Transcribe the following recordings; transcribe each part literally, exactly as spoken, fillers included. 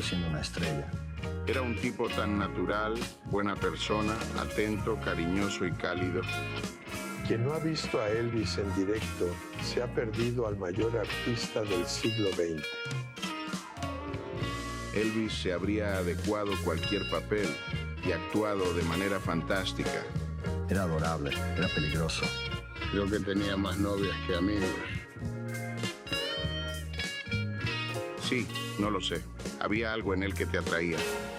siendo una estrella. Era un tipo tan natural, buena persona, atento, cariñoso y cálido. Quien no ha visto a Elvis en directo se ha perdido al mayor artista del siglo veinte. Elvis se habría adecuado cualquier papel y actuado de manera fantástica. Era adorable, era peligroso. Creo que tenía más novias que amigos. Sí, no lo sé. Había algo en él que te atraía.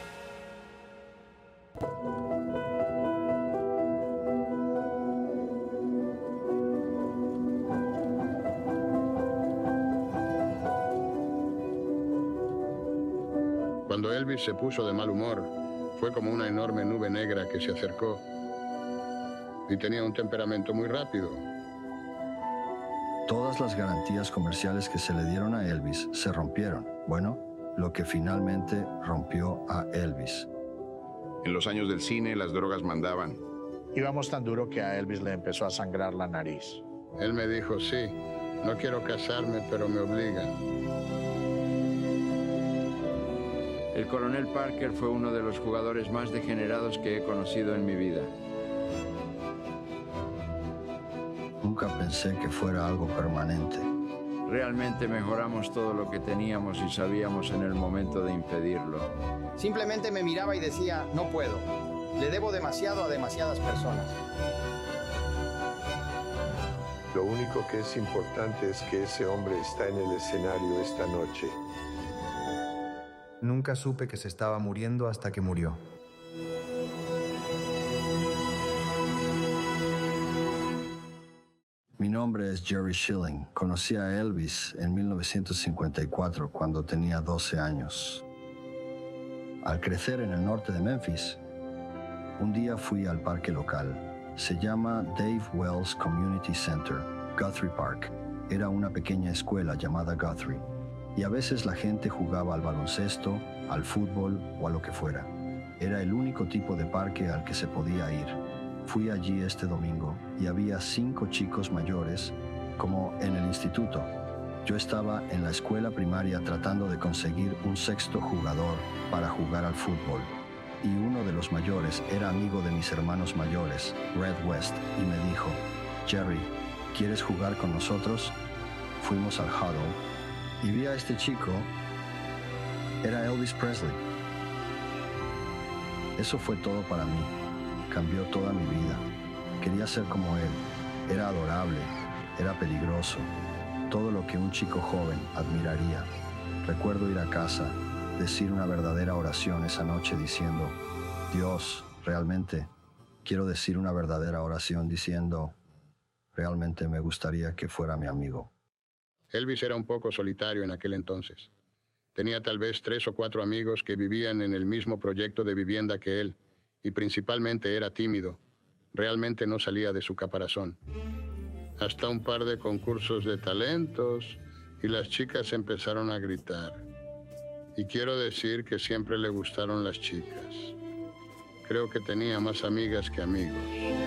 Cuando Elvis se puso de mal humor, fue como una enorme nube negra que se acercó. Y tenía un temperamento muy rápido. Todas las garantías comerciales que se le dieron a Elvis se rompieron. Bueno, lo que finalmente rompió a Elvis. En los años del cine, las drogas mandaban. Íbamos tan duro que a Elvis le empezó a sangrar la nariz. Él me dijo, sí, no quiero casarme, pero me obligan. El coronel Parker fue uno de los jugadores más degenerados que he conocido en mi vida. Nunca pensé que fuera algo permanente. Realmente mejoramos todo lo que teníamos y sabíamos en el momento de impedirlo. Simplemente me miraba y decía, no puedo. Le debo demasiado a demasiadas personas. Lo único que es importante es que ese hombre está en el escenario esta noche. Nunca supe que se estaba muriendo hasta que murió. Mi nombre es Jerry Schilling. Conocí a Elvis en mil novecientos cincuenta y cuatro, cuando tenía doce años. Al crecer en el norte de Memphis, un día fui al parque local. Se llama Dave Wells Community Center, Guthrie Park. Era una pequeña escuela llamada Guthrie, y a veces la gente jugaba al baloncesto, al fútbol o a lo que fuera. Era el único tipo de parque al que se podía ir. Fui allí este domingo y había cinco chicos mayores, como en el instituto. Yo estaba en la escuela primaria tratando de conseguir un sexto jugador para jugar al fútbol. Y uno de los mayores era amigo de mis hermanos mayores, Red West, y me dijo, Jerry, ¿quieres jugar con nosotros? Fuimos al huddle y vi a este chico. Era Elvis Presley. Eso fue todo para mí. Cambió toda mi vida. Quería ser como él. Era adorable, era peligroso. Todo lo que un chico joven admiraría. Recuerdo ir a casa, decir una verdadera oración esa noche diciendo, Dios, realmente, quiero decir una verdadera oración diciendo, realmente me gustaría que fuera mi amigo. Elvis era un poco solitario en aquel entonces. Tenía tal vez tres o cuatro amigos que vivían en el mismo proyecto de vivienda que él, y principalmente era tímido. Realmente no salía de su caparazón. Hasta un par de concursos de talentos y las chicas empezaron a gritar. Y quiero decir que siempre le gustaron las chicas. Creo que tenía más amigas que amigos.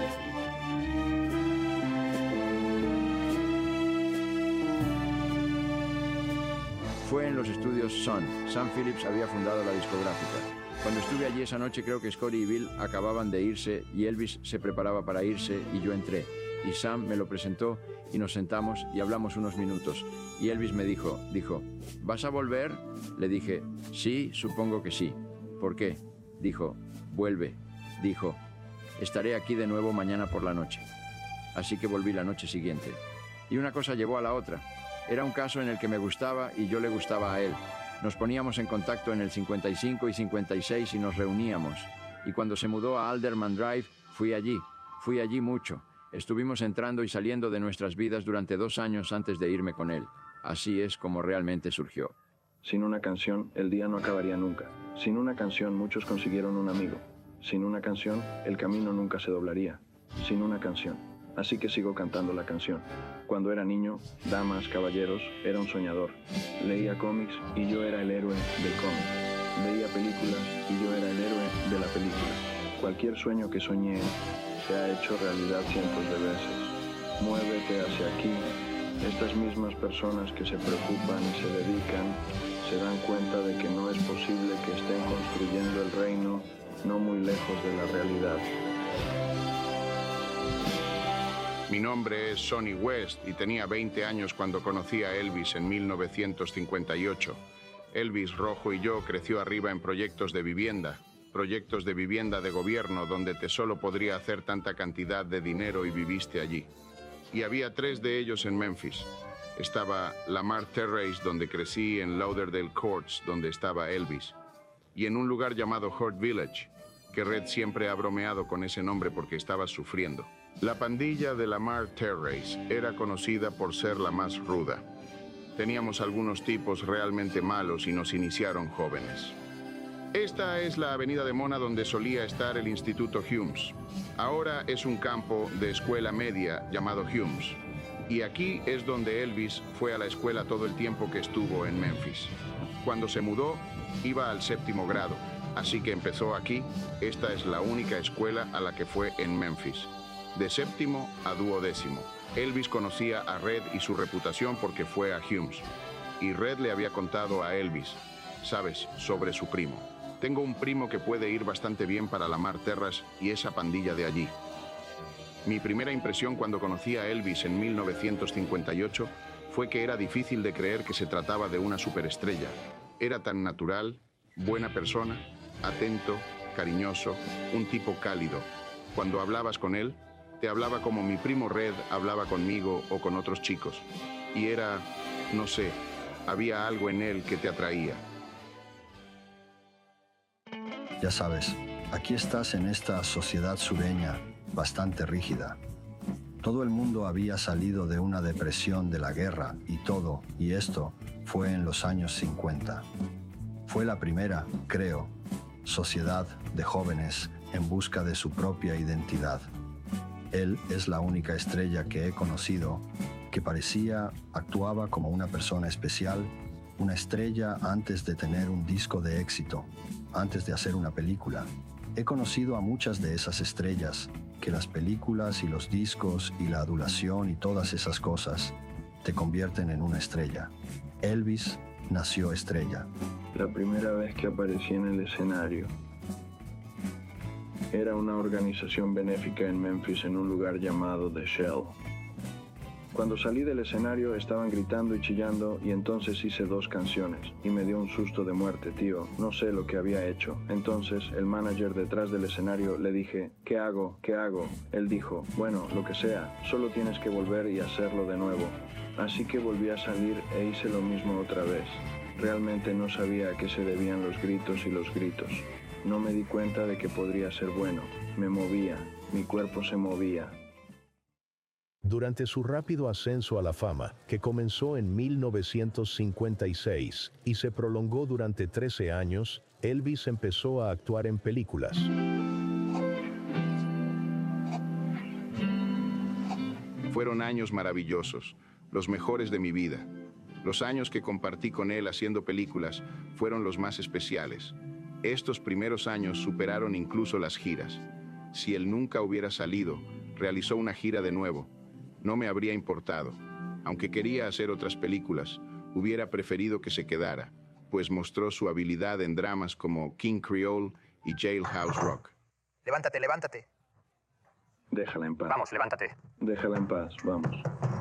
Fue en los estudios Sun. Sam Phillips había fundado la discográfica. Cuando estuve allí esa noche creo que Scotty y Bill acababan de irse y Elvis se preparaba para irse y yo entré. Y Sam me lo presentó y nos sentamos y hablamos unos minutos. Y Elvis me dijo, dijo, ¿vas a volver? Le dije, sí, supongo que sí. ¿Por qué? Dijo, vuelve. Dijo, estaré aquí de nuevo mañana por la noche. Así que volví la noche siguiente. Y una cosa llevó a la otra. Era un caso en el que me gustaba y yo le gustaba a él. Nos poníamos en contacto en el cincuenta y cinco y cincuenta y seis y nos reuníamos. Y cuando se mudó a Alderman Drive, fui allí. Fui allí mucho. Estuvimos entrando y saliendo de nuestras vidas durante dos años antes de irme con él. Así es como realmente surgió. Sin una canción, el día no acabaría nunca. Sin una canción, muchos consiguieron un amigo. Sin una canción, el camino nunca se doblaría. Sin una canción. Así que sigo cantando la canción. Cuando era niño, damas, caballeros, era un soñador. Leía cómics y yo era el héroe del cómic. Veía películas y yo era el héroe de la película. Cualquier sueño que soñé se ha hecho realidad cientos de veces. Muévete hacia aquí. Estas mismas personas que se preocupan y se dedican se dan cuenta de que no es posible que estén construyendo el reino no muy lejos de la realidad. Mi nombre es Sonny West y tenía veinte años cuando conocí a Elvis en mil novecientos cincuenta y ocho. Elvis Rojo y yo creció arriba en proyectos de vivienda, proyectos de vivienda de gobierno donde te solo podría hacer tanta cantidad de dinero y viviste allí. Y había tres de ellos en Memphis. Estaba Lamar Terrace, donde crecí, en Lauderdale Courts, donde estaba Elvis, y en un lugar llamado Hurt Village, que Red siempre ha bromeado con ese nombre porque estaba sufriendo. La pandilla de Lamar Terrace era conocida por ser la más ruda. Teníamos algunos tipos realmente malos y nos iniciaron jóvenes. Esta es la avenida de Mona donde solía estar el Instituto Humes. Ahora es un campo de escuela media llamado Humes. Y aquí es donde Elvis fue a la escuela todo el tiempo que estuvo en Memphis. Cuando se mudó, iba al séptimo grado. Así que empezó aquí. Esta es la única escuela a la que fue en Memphis. De séptimo a duodécimo. Elvis conocía a Red y su reputación porque fue a Humes. Y Red le había contado a Elvis, sabes, sobre su primo. Tengo un primo que puede ir bastante bien para Lamar Terrace y esa pandilla de allí. Mi primera impresión cuando conocí a Elvis en mil novecientos cincuenta y ocho fue que era difícil de creer que se trataba de una superestrella. Era tan natural, buena persona, atento, cariñoso, un tipo cálido. Cuando hablabas con él, te hablaba como mi primo Red hablaba conmigo o con otros chicos. Y era, no sé, había algo en él que te atraía. Ya sabes, aquí estás en esta sociedad sureña, bastante rígida. Todo el mundo había salido de una depresión de la guerra y todo, y esto fue en los años cincuenta. Fue la primera, creo, sociedad de jóvenes en busca de su propia identidad. Él es la única estrella que he conocido que parecía, actuaba como una persona especial, una estrella antes de tener un disco de éxito, antes de hacer una película. He conocido a muchas de esas estrellas, que las películas y los discos y la adulación y todas esas cosas te convierten en una estrella. Elvis nació estrella. La primera vez que aparecí en el escenario era una organización benéfica en Memphis en un lugar llamado The Shell. Cuando salí del escenario estaban gritando y chillando y entonces hice dos canciones y me dio un susto de muerte, tío. No sé lo que había hecho. Entonces el manager detrás del escenario le dije, ¿qué hago? ¿Qué hago? Él dijo, bueno, lo que sea, solo tienes que volver y hacerlo de nuevo. Así que volví a salir e hice lo mismo otra vez. Realmente no sabía a qué se debían los gritos y los gritos. No me di cuenta de que podría ser bueno. Me movía, mi cuerpo se movía. Durante su rápido ascenso a la fama, que comenzó en mil novecientos cincuenta y seis y se prolongó durante trece años, Elvis empezó a actuar en películas. Fueron años maravillosos, los mejores de mi vida. Los años que compartí con él haciendo películas fueron los más especiales. Estos primeros años superaron incluso las giras. Si él nunca hubiera salido, realizó una gira de nuevo. No me habría importado. Aunque quería hacer otras películas, hubiera preferido que se quedara, pues mostró su habilidad en dramas como King Creole y Jailhouse Rock. Levántate, levántate. Déjala en paz. Vamos, levántate. Déjala en paz, vamos.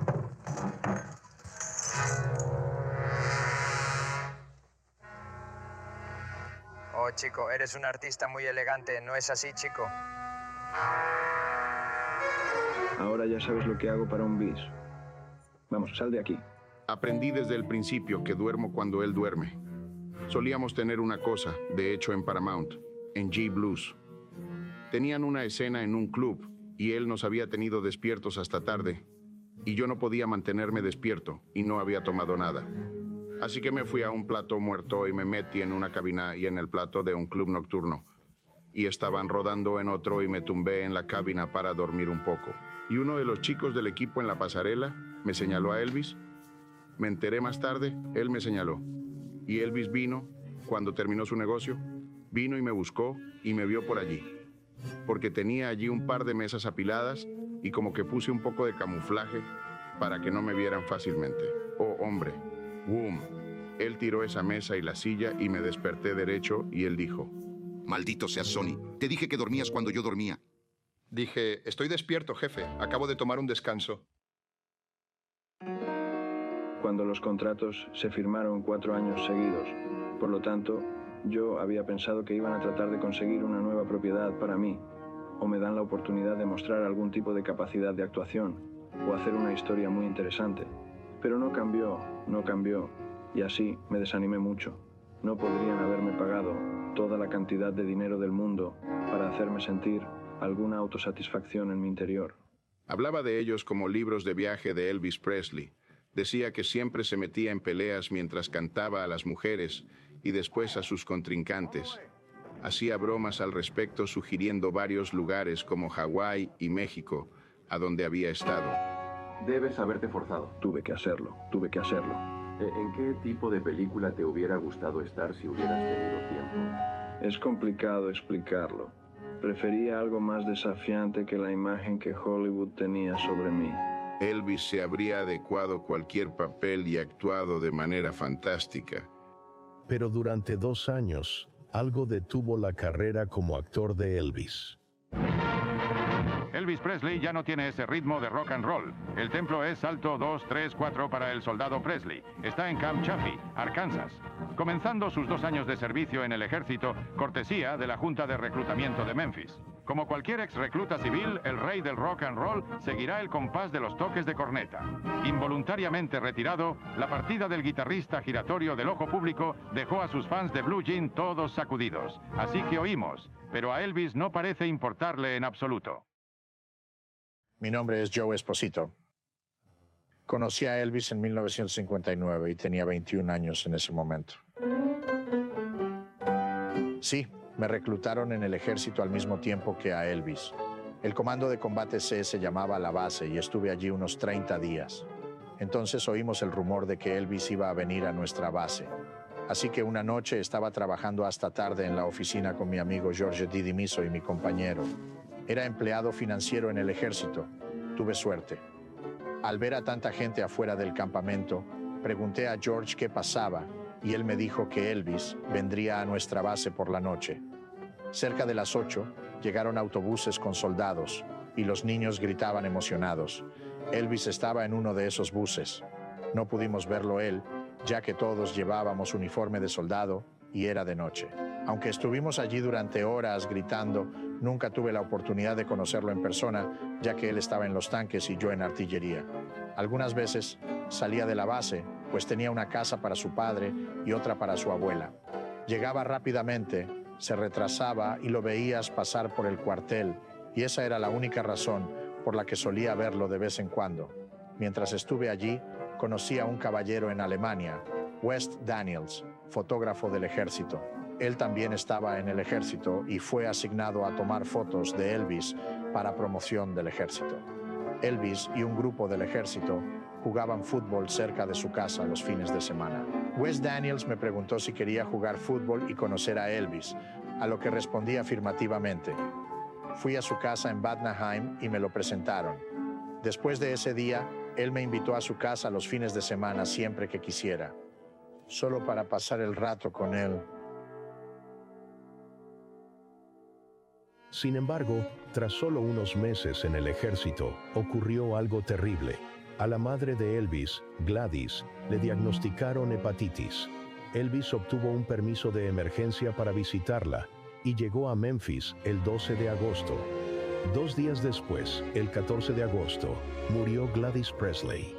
Oh, chico, eres un artista muy elegante, ¿no es así, chico? Ahora ya sabes lo que hago para un bis. Vamos, sal de aquí. Aprendí desde el principio que duermo cuando él duerme. Solíamos tener una cosa, de hecho en Paramount, en G Blues. Tenían una escena en un club y él nos había tenido despiertos hasta tarde. Y yo no podía mantenerme despierto y no había tomado nada. Así que me fui a un plato muerto y me metí en una cabina y en el plato de un club nocturno. Y estaban rodando en otro y me tumbé en la cabina para dormir un poco. Y uno de los chicos del equipo en la pasarela me señaló a Elvis. Me enteré más tarde, él me señaló. Y Elvis vino, cuando terminó su negocio, vino y me buscó y me vio por allí. Porque tenía allí un par de mesas apiladas y como que puse un poco de camuflaje para que no me vieran fácilmente. Oh, hombre, boom. Él tiró esa mesa y la silla y me desperté derecho y él dijo: Maldito seas, Sonny. Te dije que dormías cuando yo dormía. Dije, estoy despierto, jefe. Acabo de tomar un descanso. Cuando los contratos se firmaron cuatro años seguidos, por lo tanto, yo había pensado que iban a tratar de conseguir una nueva propiedad para mí, o me dan la oportunidad de mostrar algún tipo de capacidad de actuación, o hacer una historia muy interesante. Pero no cambió, no cambió, y así me desanimé mucho. No podrían haberme pagado toda la cantidad de dinero del mundo para hacerme sentir alguna autosatisfacción en mi interior. Hablaba de ellos como libros de viaje de Elvis Presley. Decía que siempre se metía en peleas mientras cantaba a las mujeres y después a sus contrincantes. Hacía bromas al respecto, sugiriendo varios lugares como Hawái y México, a donde había estado. Debes haberte forzado. Tuve que hacerlo, tuve que hacerlo. ¿En qué tipo de película te hubiera gustado estar si hubieras tenido tiempo? Es complicado explicarlo. Prefería algo más desafiante que la imagen que Hollywood tenía sobre mí. Elvis se habría adecuado cualquier papel y actuado de manera fantástica. Pero durante dos años, algo detuvo la carrera como actor de Elvis. Elvis Presley ya no tiene ese ritmo de rock and roll. El templo es alto dos, tres, cuatro para el soldado Presley. Está en Camp Chaffee, Arkansas, comenzando sus dos años de servicio en el ejército, cortesía de la Junta de Reclutamiento de Memphis. Como cualquier ex recluta civil, el rey del rock and roll seguirá el compás de los toques de corneta. Involuntariamente retirado, la partida del guitarrista giratorio del ojo público dejó a sus fans de Blue Jean todos sacudidos. Así que oímos, pero a Elvis no parece importarle en absoluto. Mi nombre es Joe Esposito. Conocí a Elvis en mil novecientos cincuenta y nueve y tenía veintiún años en ese momento. Sí, me reclutaron en el ejército al mismo tiempo que a Elvis. El comando de combate C se llamaba La Base y estuve allí unos treinta días. Entonces oímos el rumor de que Elvis iba a venir a nuestra base. Así que una noche estaba trabajando hasta tarde en la oficina con mi amigo George Didimiso y mi compañero. Era empleado financiero en el ejército. Tuve suerte. Al ver a tanta gente afuera del campamento, pregunté a George qué pasaba y él me dijo que Elvis vendría a nuestra base por la noche. Cerca de las ocho llegaron autobuses con soldados y los niños gritaban emocionados. Elvis estaba en uno de esos buses. No pudimos verlo él, ya que todos llevábamos uniforme de soldado y era de noche. Aunque estuvimos allí durante horas gritando, nunca tuve la oportunidad de conocerlo en persona, ya que él estaba en los tanques y yo en artillería. Algunas veces salía de la base, pues tenía una casa para su padre y otra para su abuela. Llegaba rápidamente, se retrasaba y lo veías pasar por el cuartel, y esa era la única razón por la que solía verlo de vez en cuando. Mientras estuve allí, conocí a un caballero en Alemania, West Daniels, fotógrafo del ejército. Él también estaba en el ejército y fue asignado a tomar fotos de Elvis para promoción del ejército. Elvis y un grupo del ejército jugaban fútbol cerca de su casa los fines de semana. Wes Daniels me preguntó si quería jugar fútbol y conocer a Elvis, a lo que respondí afirmativamente. Fui a su casa en Bad Nauheim y me lo presentaron. Después de ese día, él me invitó a su casa los fines de semana siempre que quisiera, solo para pasar el rato con él. Sin embargo, tras solo unos meses en el ejército, ocurrió algo terrible. A la madre de Elvis, Gladys, le diagnosticaron hepatitis. Elvis obtuvo un permiso de emergencia para visitarla y llegó a Memphis el doce de agosto. Dos días después, el catorce de agosto, murió Gladys Presley.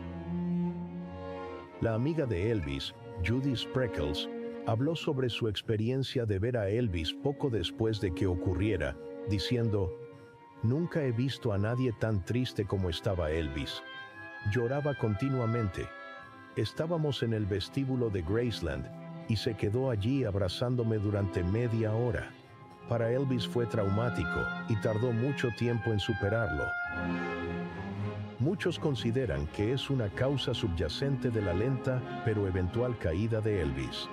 La amiga de Elvis, Judy Spreckels, habló sobre su experiencia de ver a Elvis poco después de que ocurriera, diciendo: «Nunca he visto a nadie tan triste como estaba Elvis. Lloraba continuamente. Estábamos en el vestíbulo de Graceland y se quedó allí abrazándome durante media hora. Para Elvis fue traumático y tardó mucho tiempo en superarlo». Muchos consideran que es una causa subyacente de la lenta pero eventual caída de Elvis.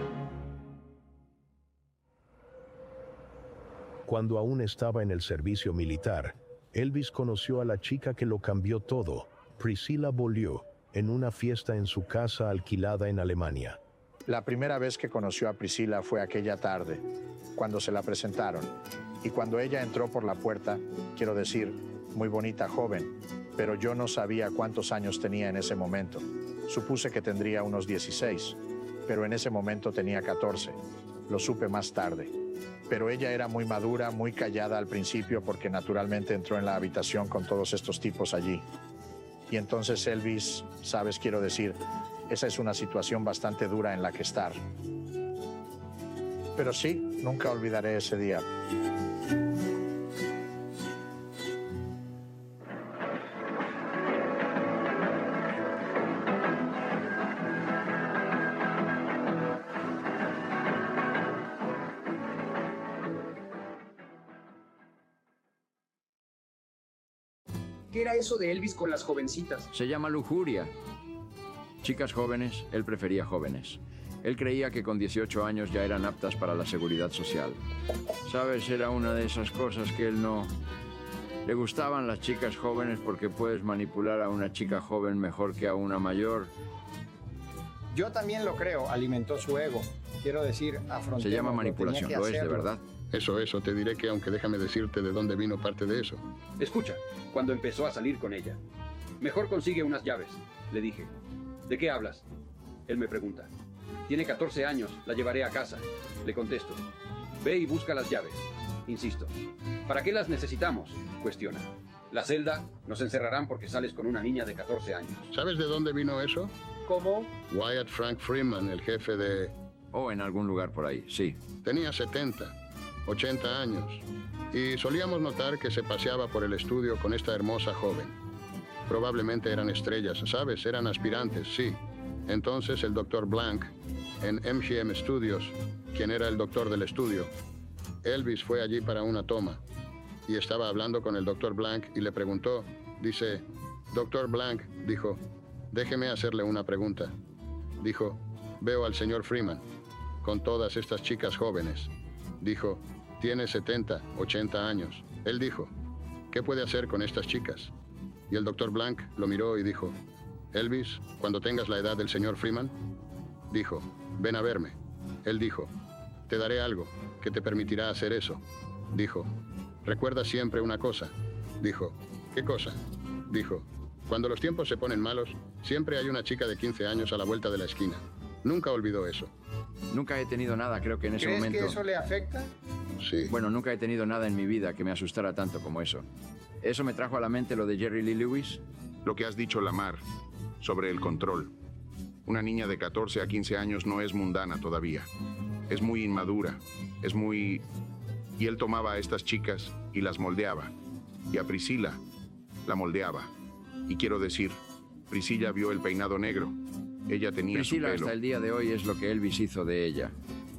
Cuando aún estaba en el servicio militar, Elvis conoció a la chica que lo cambió todo, Priscilla Beaulieu, en una fiesta en su casa alquilada en Alemania. La primera vez que conoció a Priscilla fue aquella tarde, cuando se la presentaron. Y cuando ella entró por la puerta, quiero decir, muy bonita joven, pero yo no sabía cuántos años tenía en ese momento. Supuse que tendría unos dieciséis, pero en ese momento tenía catorce. Lo supe más tarde. Pero ella era muy madura, muy callada al principio porque naturalmente entró en la habitación con todos estos tipos allí. Y entonces Elvis, sabes, quiero decir, esa es una situación bastante dura en la que estar. Pero sí, nunca olvidaré ese día. ¿Qué era eso de Elvis con las jovencitas? Se llama lujuria. Chicas jóvenes, él prefería jóvenes. Él creía que con dieciocho años ya eran aptas para la seguridad social. ¿Sabes? Era una de esas cosas que él no... Le gustaban las chicas jóvenes porque puedes manipular a una chica joven mejor que a una mayor. Yo también lo creo, alimentó su ego. Quiero decir, afrontemos. Se llama manipulación, lo es de verdad. Eso, eso, te diré que aunque déjame decirte de dónde vino parte de eso. Escucha, cuando empezó a salir con ella. Mejor consigue unas llaves, le dije. ¿De qué hablas? Él me pregunta. Tiene catorce años, la llevaré a casa. Le contesto. Ve y busca las llaves. Insisto. ¿Para qué las necesitamos? Cuestiona. La celda nos encerrarán porque sales con una niña de catorce años. ¿Sabes de dónde vino eso? ¿Cómo? Wyatt Frank Freeman, el jefe de... Oh, en algún lugar por ahí, sí. Tenía setenta, ochenta años. Y solíamos notar que se paseaba por el estudio con esta hermosa joven. Probablemente eran estrellas, ¿sabes? Eran aspirantes, sí. Entonces el doctor Blank, en M G M Studios, quien era el doctor del estudio, Elvis fue allí para una toma. Y estaba hablando con el doctor Blank y le preguntó, dice, doctor Blank, dijo, déjeme hacerle una pregunta. Dijo, veo al señor Freeman, con todas estas chicas jóvenes. Dijo, tiene setenta, ochenta años. Él dijo, ¿qué puede hacer con estas chicas? Y el doctor Blank lo miró y dijo, Elvis, cuando tengas la edad del señor Freeman, dijo, ven a verme. Él dijo, te daré algo que te permitirá hacer eso. Dijo, recuerda siempre una cosa. Dijo, ¿qué cosa? Dijo, cuando los tiempos se ponen malos, siempre hay una chica de quince años a la vuelta de la esquina. Nunca olvidó eso. Nunca he tenido nada, creo que en ese ¿Crees momento... que eso le afecta? Sí. Bueno, nunca he tenido nada en mi vida que me asustara tanto como eso. ¿Eso me trajo a la mente lo de Jerry Lee Lewis? Lo que has dicho, Lamar, sobre el control. Una niña de catorce a quince años no es mundana todavía. Es muy inmadura, es muy... Y él tomaba a estas chicas y las moldeaba. Y a Priscilla la moldeaba. Y quiero decir, Priscilla vio el peinado negro. Ella tenía Priscilla su pelo. hasta el día de hoy es lo que Elvis hizo de ella.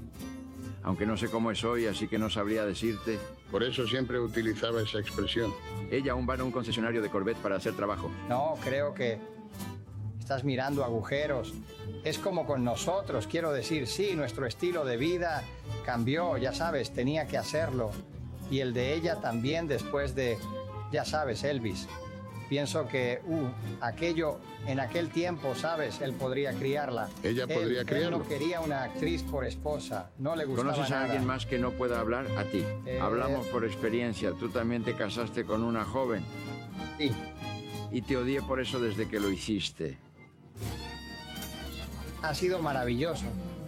Aunque no sé cómo es hoy, así que no sabría decirte. Por eso siempre utilizaba esa expresión. Ella aún va a un concesionario de Corvette para hacer trabajo. No, creo que estás mirando agujeros. Es como con nosotros, quiero decir, sí, nuestro estilo de vida cambió, ya sabes, tenía que hacerlo. Y el de ella también después de, ya sabes, Elvis. Pienso que, uh, aquello, en aquel tiempo, ¿sabes? Él podría criarla. Ella él, podría criarlo. Él no quería una actriz por esposa, no le gustaba ¿Conoces a nada. alguien más que no pueda hablar? A ti. Eh... Hablamos por experiencia. Tú también te casaste con una joven. Sí. Y te odié por eso desde que lo hiciste. Ha sido maravilloso.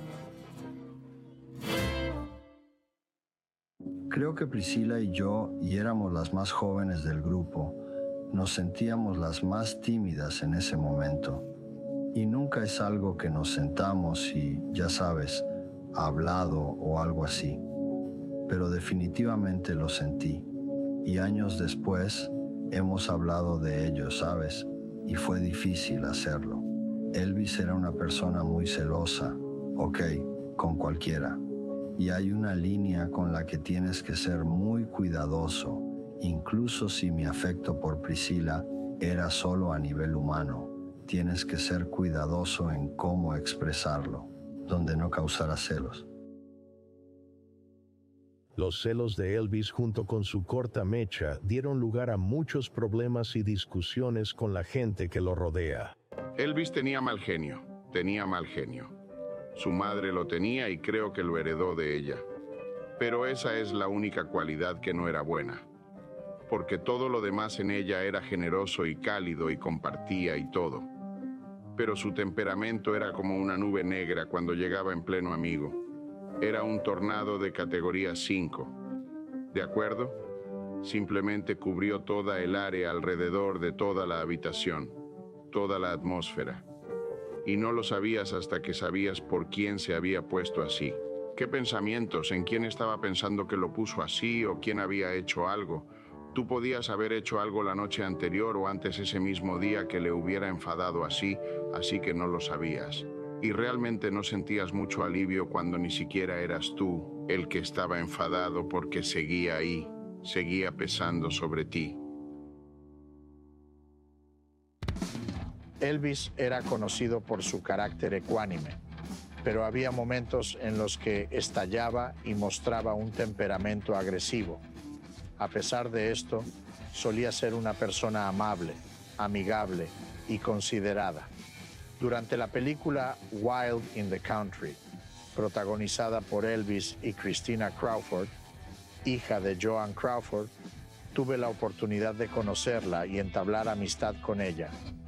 Creo que Priscilla y yo, y éramos las más jóvenes del grupo, nos sentíamos las más tímidas en ese momento. Y nunca es algo que nos sentamos y, ya sabes, hablado o algo así. Pero definitivamente lo sentí. Y años después hemos hablado de ello, ¿sabes? Y fue difícil hacerlo. Elvis era una persona muy celosa, ok, con cualquiera. Y hay una línea con la que tienes que ser muy cuidadoso, incluso si mi afecto por Priscilla era solo a nivel humano. Tienes que ser cuidadoso en cómo expresarlo, donde no causara celos. Los celos de Elvis junto con su corta mecha dieron lugar a muchos problemas y discusiones con la gente que lo rodea. Elvis tenía mal genio, tenía mal genio. Su madre lo tenía y creo que lo heredó de ella. Pero esa es la única cualidad que no era buena. Porque todo lo demás en ella era generoso y cálido y compartía y todo. Pero su temperamento era como una nube negra cuando llegaba en pleno amigo. Era un tornado de categoría cinco. ¿De acuerdo? Simplemente cubrió toda el área alrededor de toda la habitación, toda la atmósfera. Y no lo sabías hasta que sabías por quién se había puesto así. ¿Qué pensamientos? ¿En quién estaba pensando que lo puso así o quién había hecho algo? Tú podías haber hecho algo la noche anterior o antes ese mismo día que le hubiera enfadado así, así que no lo sabías. Y realmente no sentías mucho alivio cuando ni siquiera eras tú el que estaba enfadado porque seguía ahí, seguía pesando sobre ti. Elvis era conocido por su carácter ecuánime, pero había momentos en los que estallaba y mostraba un temperamento agresivo. A pesar de esto, solía ser una persona amable, amigable y considerada. Durante la película Wild in the Country, protagonizada por Elvis y Christina Crawford, hija de Joan Crawford, tuve la oportunidad de conocerla y entablar amistad con ella.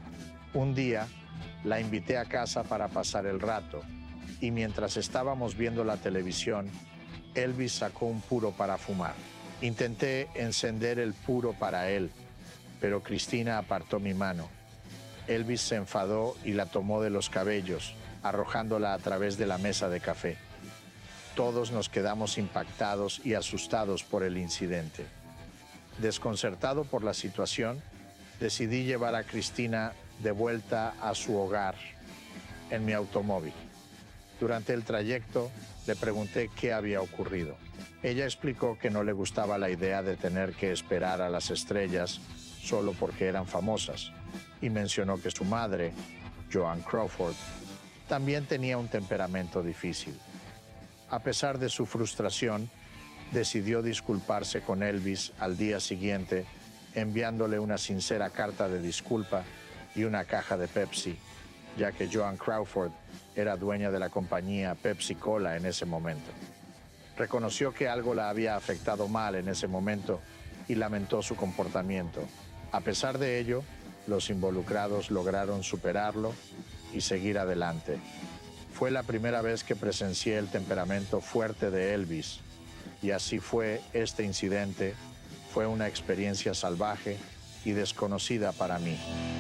Un día, la invité a casa para pasar el rato, y mientras estábamos viendo la televisión, Elvis sacó un puro para fumar. Intenté encender el puro para él, pero Christina apartó mi mano. Elvis se enfadó y la tomó de los cabellos, arrojándola a través de la mesa de café. Todos nos quedamos impactados y asustados por el incidente. Desconcertado por la situación, decidí llevar a Christina de vuelta a su hogar en mi automóvil. Durante el trayecto, le pregunté qué había ocurrido. Ella explicó que no le gustaba la idea de tener que esperar a las estrellas solo porque eran famosas, y mencionó que su madre, Joan Crawford, también tenía un temperamento difícil. A pesar de su frustración, decidió disculparse con Elvis al día siguiente, enviándole una sincera carta de disculpa y una caja de Pepsi, ya que Joan Crawford era dueña de la compañía Pepsi Cola en ese momento. Reconoció que algo la había afectado mal en ese momento y lamentó su comportamiento. A pesar de ello, los involucrados lograron superarlo y seguir adelante. Fue la primera vez que presencié el temperamento fuerte de Elvis, y así fue este incidente. Fue una experiencia salvaje y desconocida para mí.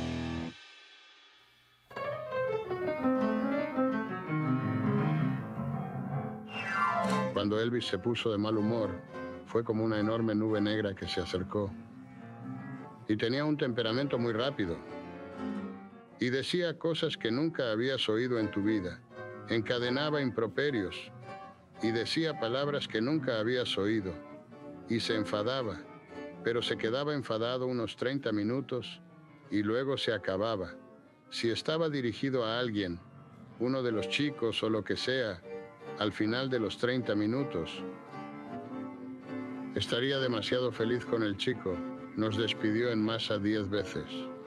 Cuando Elvis se puso de mal humor, fue como una enorme nube negra que se acercó. Y tenía un temperamento muy rápido. Y decía cosas que nunca habías oído en tu vida. Encadenaba improperios. Y decía palabras que nunca habías oído. Y se enfadaba. Pero se quedaba enfadado unos treinta minutos y luego se acababa. Si estaba dirigido a alguien, uno de los chicos o lo que sea, al final de los treinta minutos, estaría demasiado feliz con el chico. Nos despidió en masa diez veces.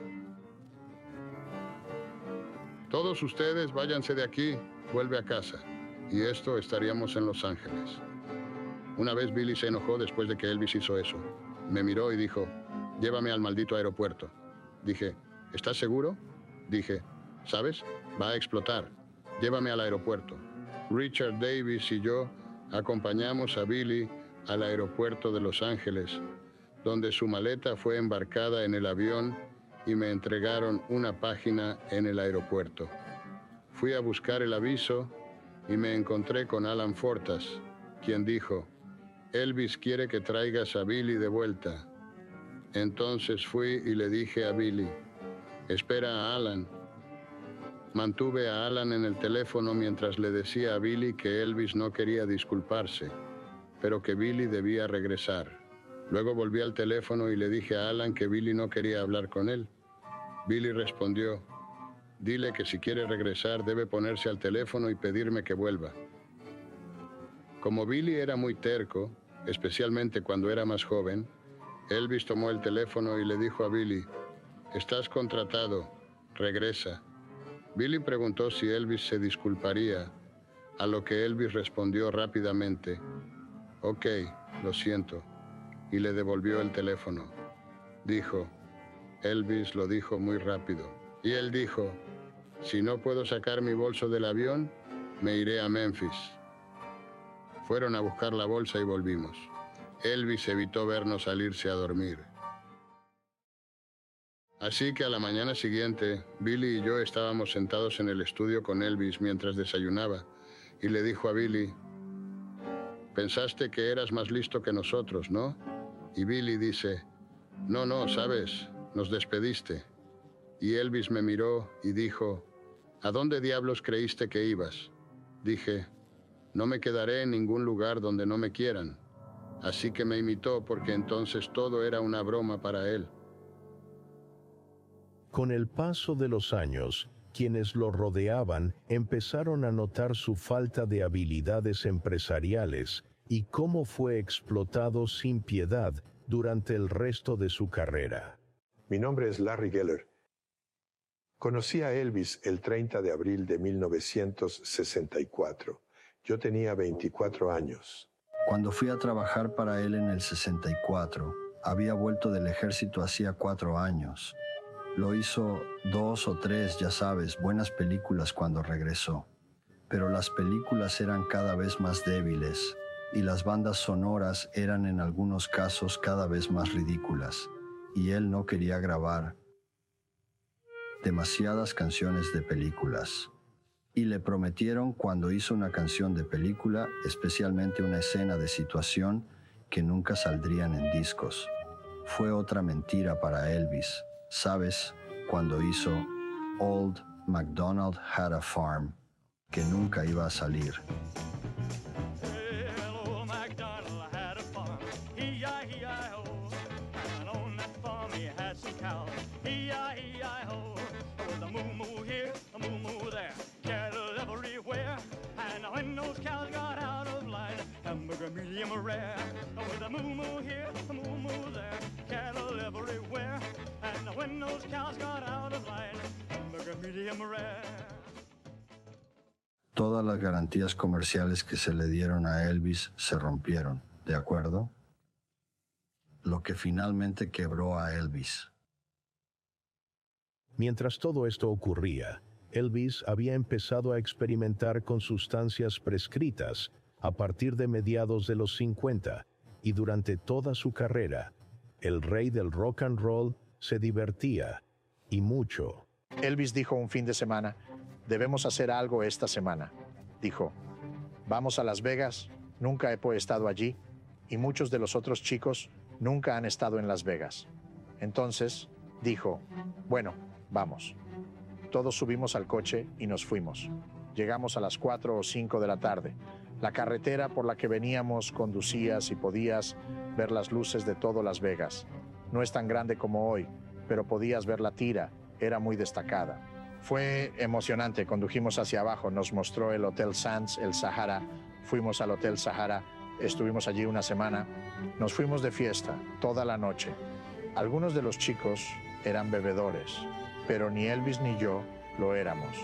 Todos ustedes váyanse de aquí, vuelve a casa. Y esto estaríamos en Los Ángeles. Una vez Billy se enojó después de que Elvis hizo eso. Me miró y dijo, llévame al maldito aeropuerto. Dije, ¿estás seguro? Dije, ¿sabes? Va a explotar. Llévame al aeropuerto. Richard Davis y yo acompañamos a Billy al aeropuerto de Los Ángeles, donde su maleta fue embarcada en el avión y me entregaron una página en el aeropuerto. Fui a buscar el aviso y me encontré con Alan Fortas, quien dijo, Elvis quiere que traigas a Billy de vuelta. Entonces fui y le dije a Billy, espera a Alan. Mantuve a Alan en el teléfono mientras le decía a Billy que Elvis no quería disculparse, pero que Billy debía regresar. Luego volví al teléfono y le dije a Alan que Billy no quería hablar con él. Billy respondió, dile que si quiere regresar debe ponerse al teléfono y pedirme que vuelva. Como Billy era muy terco, especialmente cuando era más joven, Elvis tomó el teléfono y le dijo a Billy, estás contratado, regresa. Billy preguntó si Elvis se disculparía, a lo que Elvis respondió rápidamente, ok, lo siento, y le devolvió el teléfono. Dijo, Elvis lo dijo muy rápido, y él dijo, si no puedo sacar mi bolso del avión, me iré a Memphis. Fueron a buscar la bolsa y volvimos. Elvis evitó vernos salirse a dormir. Así que a la mañana siguiente, Billy y yo estábamos sentados en el estudio con Elvis mientras desayunaba, y le dijo a Billy, pensaste que eras más listo que nosotros, ¿no? Y Billy dice, no, no, sabes, nos despediste. Y Elvis me miró y dijo, ¿a dónde diablos creíste que ibas? Dije, no me quedaré en ningún lugar donde no me quieran. Así que me imitó porque entonces todo era una broma para él. Con el paso de los años, quienes lo rodeaban empezaron a notar su falta de habilidades empresariales y cómo fue explotado sin piedad durante el resto de su carrera. Mi nombre es Larry Geller. Conocí a Elvis el treinta de abril de mil novecientos sesenta y cuatro. Yo tenía veinticuatro años. Cuando fui a trabajar para él en el sesenta y cuatro, había vuelto del ejército hacía cuatro años. Lo hizo dos o tres, ya sabes, buenas películas cuando regresó. Pero las películas eran cada vez más débiles y las bandas sonoras eran en algunos casos cada vez más ridículas. Y él no quería grabar demasiadas canciones de películas. Y le prometieron cuando hizo una canción de película, especialmente una escena de situación, que nunca saldrían en discos. Fue otra mentira para Elvis. ¿Sabes? Cuando hizo Old MacDonald Had a Farm, que nunca iba a salir. Todas las garantías comerciales que se le dieron a Elvis se rompieron, ¿de acuerdo? Lo que finalmente quebró a Elvis. Mientras todo esto ocurría, Elvis había empezado a experimentar con sustancias prescritas a partir de mediados de los cincuenta, y durante toda su carrera, el rey del rock and roll se divertía, y mucho. Elvis dijo un fin de semana, debemos hacer algo esta semana. Dijo, vamos a Las Vegas, nunca he estado allí, y muchos de los otros chicos nunca han estado en Las Vegas. Entonces, dijo, bueno, vamos. Todos subimos al coche y nos fuimos. Llegamos a las cuatro o cinco de la tarde. La carretera por la que veníamos conducías y podías ver las luces de todo Las Vegas. No es tan grande como hoy, pero podías ver la tira, era muy destacada. Fue emocionante, condujimos hacia abajo, nos mostró el Hotel Sands, el Sahara, fuimos al Hotel Sahara, estuvimos allí una semana, nos fuimos de fiesta toda la noche. Algunos de los chicos eran bebedores, pero ni Elvis ni yo lo éramos.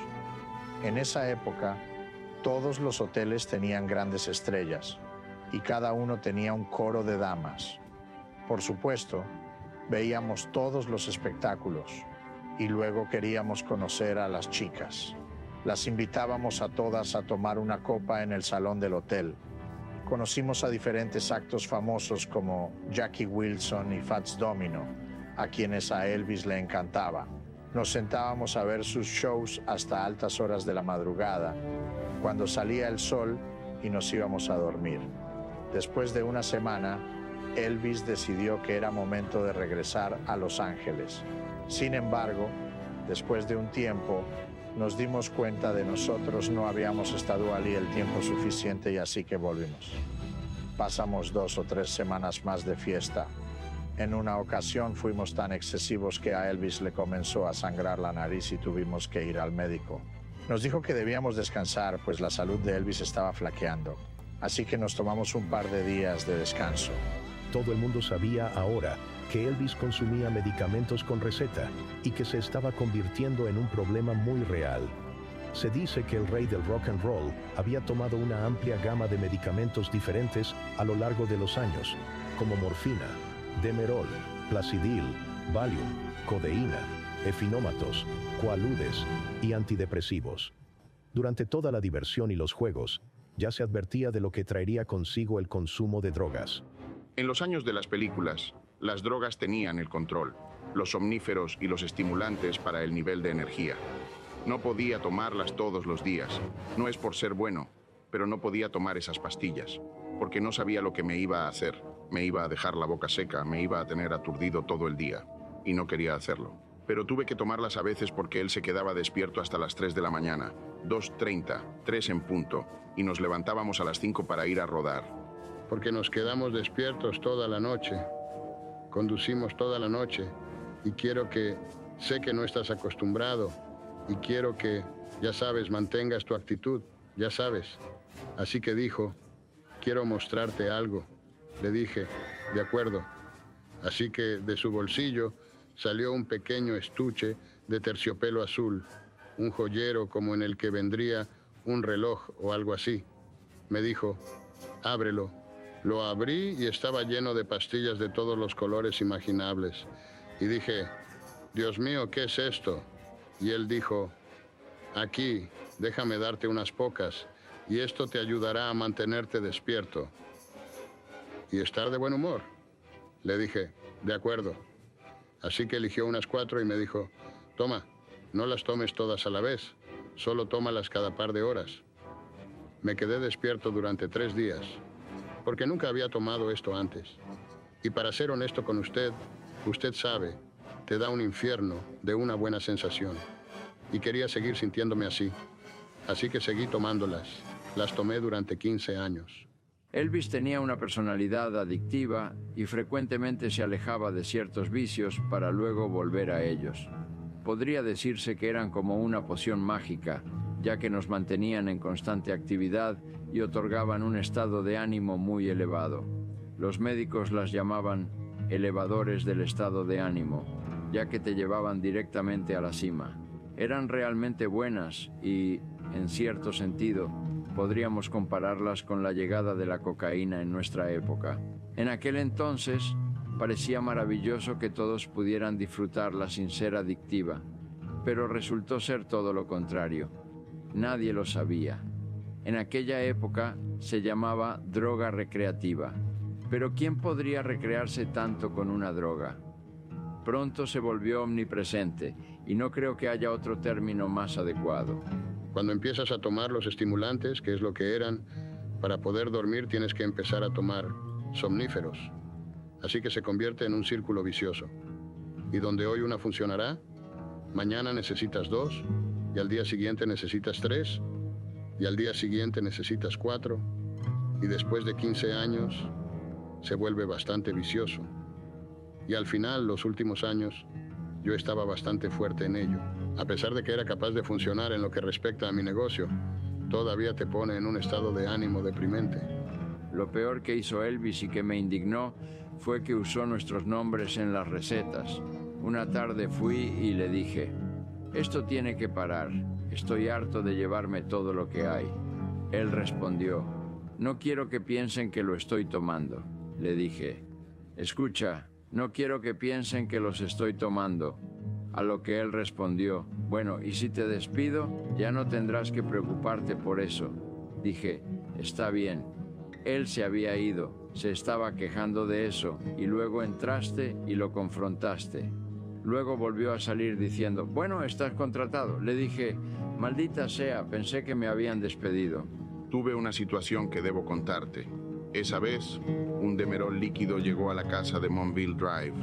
En esa época, todos los hoteles tenían grandes estrellas y cada uno tenía un coro de damas. Por supuesto, veíamos todos los espectáculos y luego queríamos conocer a las chicas. Las invitábamos a todas a tomar una copa en el salón del hotel. Conocimos a diferentes actos famosos como Jackie Wilson y Fats Domino, a quienes a Elvis le encantaba. Nos sentábamos a ver sus shows hasta altas horas de la madrugada, cuando salía el sol y nos íbamos a dormir. Después de una semana, Elvis decidió que era momento de regresar a Los Ángeles. Sin embargo, después de un tiempo, nos dimos cuenta de nosotros no habíamos estado allí el tiempo suficiente y así que volvimos. Pasamos dos o tres semanas más de fiesta. En una ocasión fuimos tan excesivos que a Elvis le comenzó a sangrar la nariz y tuvimos que ir al médico. Nos dijo que debíamos descansar, pues la salud de Elvis estaba flaqueando. Así que nos tomamos un par de días de descanso. Todo el mundo sabía ahora que Elvis consumía medicamentos con receta y que se estaba convirtiendo en un problema muy real. Se dice que el rey del rock and roll había tomado una amplia gama de medicamentos diferentes a lo largo de los años, como morfina, Demerol, Placidil, Valium, codeína, efinómatos, coaludes y antidepresivos. Durante toda la diversión y los juegos, ya se advertía de lo que traería consigo el consumo de drogas. En los años de las películas, las drogas tenían el control, los somníferos y los estimulantes para el nivel de energía. No podía tomarlas todos los días. No es por ser bueno, pero no podía tomar esas pastillas, porque no sabía lo que me iba a hacer. Me iba a dejar la boca seca, me iba a tener aturdido todo el día, y no quería hacerlo. Pero tuve que tomarlas a veces porque él se quedaba despierto hasta las tres de la mañana, dos treinta, tres en punto, y nos levantábamos a las cinco para ir a rodar. Porque nos quedamos despiertos toda la noche, conducimos toda la noche, y quiero que, sé que no estás acostumbrado, y quiero que, ya sabes, mantengas tu actitud, ya sabes. Así que dijo, quiero mostrarte algo. Le dije, de acuerdo. Así que de su bolsillo salió un pequeño estuche de terciopelo azul, un joyero como en el que vendría un reloj o algo así. Me dijo, ábrelo. Lo abrí y estaba lleno de pastillas de todos los colores imaginables. Y dije, Dios mío, ¿qué es esto? Y él dijo, aquí, déjame darte unas pocas, y esto te ayudará a mantenerte despierto y estar de buen humor. Le dije, de acuerdo. Así que eligió unas cuatro y me dijo, toma, no las tomes todas a la vez, solo tómalas cada par de horas. Me quedé despierto durante tres días, porque nunca había tomado esto antes. Y para ser honesto con usted, usted sabe, te da un infierno de una buena sensación. Y quería seguir sintiéndome así. Así que seguí tomándolas. Las tomé durante quince años. Elvis tenía una personalidad adictiva y frecuentemente se alejaba de ciertos vicios para luego volver a ellos. Podría decirse que eran como una poción mágica, ya que nos mantenían en constante actividad y otorgaban un estado de ánimo muy elevado. Los médicos las llamaban elevadores del estado de ánimo, ya que te llevaban directamente a la cima. Eran realmente buenas y, en cierto sentido, podríamos compararlas con la llegada de la cocaína en nuestra época. En aquel entonces, parecía maravilloso que todos pudieran disfrutarla sin ser adictiva, pero resultó ser todo lo contrario. Nadie lo sabía. En aquella época se llamaba droga recreativa. Pero ¿quién podría recrearse tanto con una droga? Pronto se volvió omnipresente, y no creo que haya otro término más adecuado. Cuando empiezas a tomar los estimulantes, que es lo que eran, para poder dormir tienes que empezar a tomar somníferos. Así que se convierte en un círculo vicioso. Y donde hoy una funcionará, mañana necesitas dos, y al día siguiente necesitas tres, y al día siguiente necesitas cuatro, y después de quince años se vuelve bastante vicioso. Y al final, los últimos años, yo estaba bastante fuerte en ello. A pesar de que era capaz de funcionar en lo que respecta a mi negocio, todavía te pone en un estado de ánimo deprimente. Lo peor que hizo Elvis y que me indignó fue que usó nuestros nombres en las recetas. Una tarde fui y le dije, esto tiene que parar, estoy harto de llevarme todo lo que hay. Él respondió, no quiero que piensen que lo estoy tomando. Le dije, escucha, no quiero que piensen que los estoy tomando. A lo que él respondió, bueno, ¿y si te despido? Ya no tendrás que preocuparte por eso. Dije, está bien. Él se había ido, se estaba quejando de eso, y luego entraste y lo confrontaste. Luego volvió a salir diciendo, bueno, estás contratado. Le dije, maldita sea, pensé que me habían despedido. Tuve una situación que debo contarte. Esa vez, un Demerol líquido llegó a la casa de Monville Drive,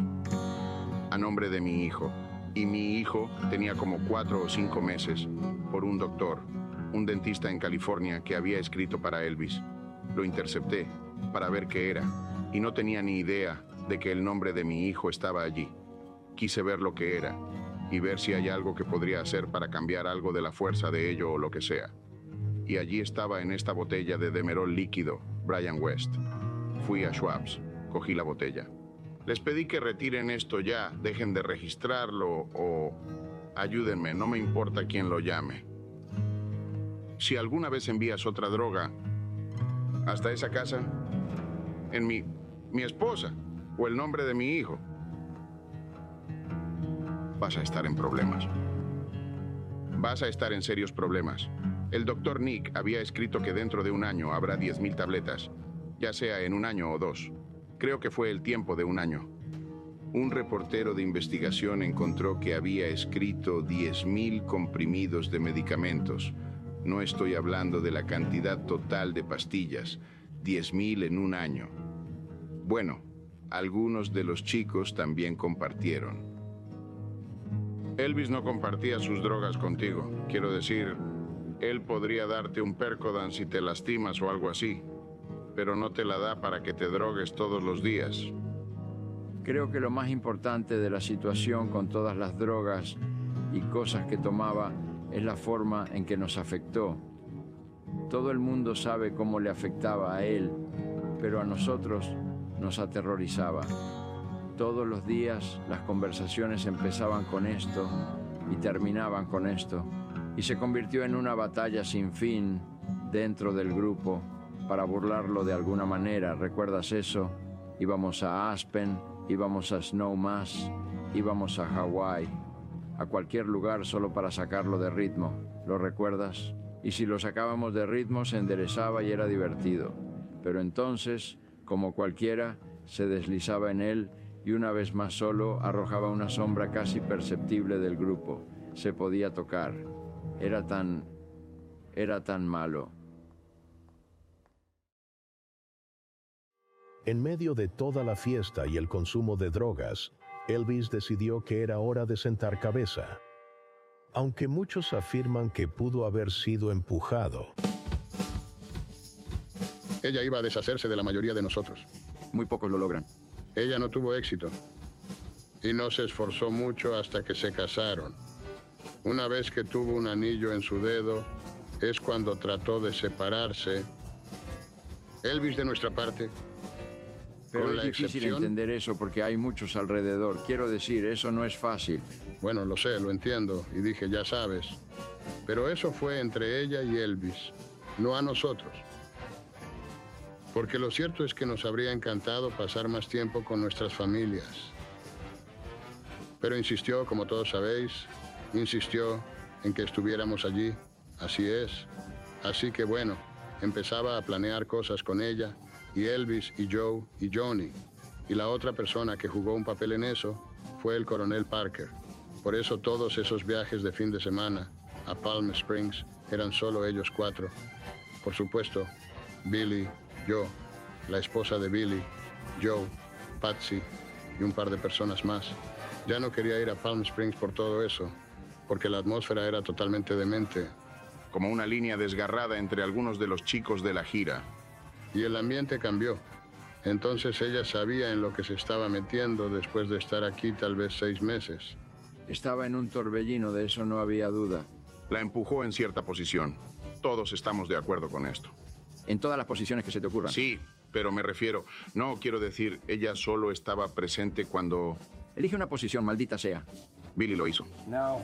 a nombre de mi hijo. Y mi hijo tenía como cuatro o cinco meses, por un doctor, un dentista en California que había escrito para Elvis. Lo intercepté para ver qué era, y no tenía ni idea de que el nombre de mi hijo estaba allí. Quise ver lo que era, y ver si hay algo que podría hacer para cambiar algo de la fuerza de ello o lo que sea. Y allí estaba en esta botella de Demerol líquido, Brian West. Fui a Schwab's, cogí la botella. Les pedí que retiren esto ya, dejen de registrarlo o ayúdenme, no me importa quién lo llame. Si alguna vez envías otra droga hasta esa casa, en mi, mi esposa o el nombre de mi hijo, vas a estar en problemas. Vas a estar en serios problemas. El doctor Nick había escrito que dentro de un año habrá diez mil tabletas, ya sea en un año o dos. Creo que fue el tiempo de un año. Un reportero de investigación encontró que había escrito diez mil comprimidos de medicamentos. No estoy hablando de la cantidad total de pastillas, diez mil en un año. Bueno, algunos de los chicos también compartieron. Elvis no compartía sus drogas contigo. Quiero decir, él podría darte un Percodan si te lastimas o algo así, pero no te la da para que te drogues todos los días. Creo que lo más importante de la situación con todas las drogas y cosas que tomaba es la forma en que nos afectó. Todo el mundo sabe cómo le afectaba a él, pero a nosotros nos aterrorizaba. Todos los días las conversaciones empezaban con esto y terminaban con esto, y se convirtió en una batalla sin fin dentro del grupo para burlarlo de alguna manera. ¿Recuerdas eso? Íbamos a Aspen, íbamos a Snowmass, íbamos a Hawái, a cualquier lugar solo para sacarlo de ritmo. ¿Lo recuerdas? Y si lo sacábamos de ritmo se enderezaba y era divertido. Pero entonces, como cualquiera, se deslizaba en él y una vez más solo arrojaba una sombra casi perceptible del grupo. Se podía tocar. Era tan... era tan malo. En medio de toda la fiesta y el consumo de drogas, Elvis decidió que era hora de sentar cabeza. Aunque muchos afirman que pudo haber sido empujado. Ella iba a deshacerse de la mayoría de nosotros. Muy pocos lo logran. Ella no tuvo éxito. Y no se esforzó mucho hasta que se casaron. Una vez que tuvo un anillo en su dedo, es cuando trató de separarse. Elvis, de nuestra parte, pero con es la difícil excepción... entender eso porque hay muchos alrededor. Quiero decir, eso no es fácil. Bueno, lo sé, lo entiendo. Y dije, ya sabes. Pero eso fue entre ella y Elvis, no a nosotros. Porque lo cierto es que nos habría encantado pasar más tiempo con nuestras familias. Pero insistió, como todos sabéis, insistió en que estuviéramos allí. Así es. Así que bueno, empezaba a planear cosas con ella, y Elvis, y Joe, y Johnny. Y la otra persona que jugó un papel en eso fue el coronel Parker. Por eso todos esos viajes de fin de semana a Palm Springs eran solo ellos cuatro. Por supuesto, Billy, yo, la esposa de Billy, Joe, Patsy y un par de personas más. Ya no quería ir a Palm Springs por todo eso, porque la atmósfera era totalmente demente. Como una línea desgarrada entre algunos de los chicos de la gira. Y el ambiente cambió. Entonces ella sabía en lo que se estaba metiendo después de estar aquí tal vez seis meses. Estaba en un torbellino, de eso no había duda. La empujó en cierta posición. Todos estamos de acuerdo con esto. En todas las posiciones que se te ocurran. Sí, pero me refiero... No, quiero decir, ella solo estaba presente cuando... Elige una posición, maldita sea. Billy lo hizo. No.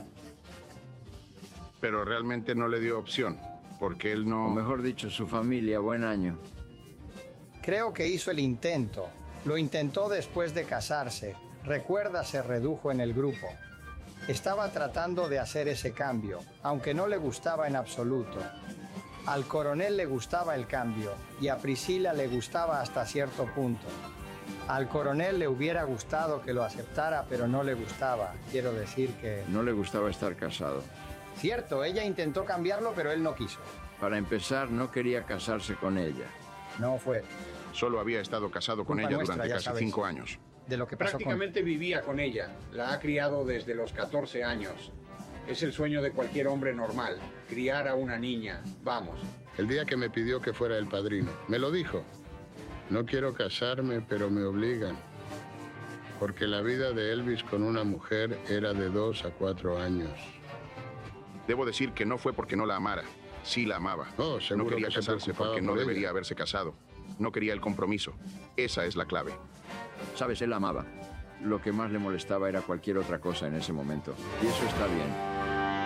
Pero realmente no le dio opción, porque él no... O mejor dicho, su familia, buen año. Creo que hizo el intento. Lo intentó después de casarse. Recuerda, se redujo en el grupo. Estaba tratando de hacer ese cambio, aunque no le gustaba en absoluto. Al coronel le gustaba el cambio y a Priscilla le gustaba hasta cierto punto. Al coronel le hubiera gustado que lo aceptara, pero no le gustaba. Quiero decir que... No le gustaba estar casado. Cierto, ella intentó cambiarlo, pero él no quiso. Para empezar, no quería casarse con ella. No fue. Solo había estado casado con ella nuestra, durante casi sabes, cinco años. De lo que pasó Prácticamente con... vivía con ella. La ha criado desde los catorce años. Es el sueño de cualquier hombre normal, criar a una niña. Vamos. El día que me pidió que fuera el padrino, me lo dijo. No quiero casarme, pero me obligan. Porque la vida de Elvis con una mujer era de dos a cuatro años. Debo decir que no fue porque no la amara. Sí la amaba. Oh, seguro no quería que se casarse preocupaba porque no por debería ella. haberse casado. No quería el compromiso. Esa es la clave. Sabes, él amaba. Lo que más le molestaba era cualquier otra cosa en ese momento. Y eso está bien.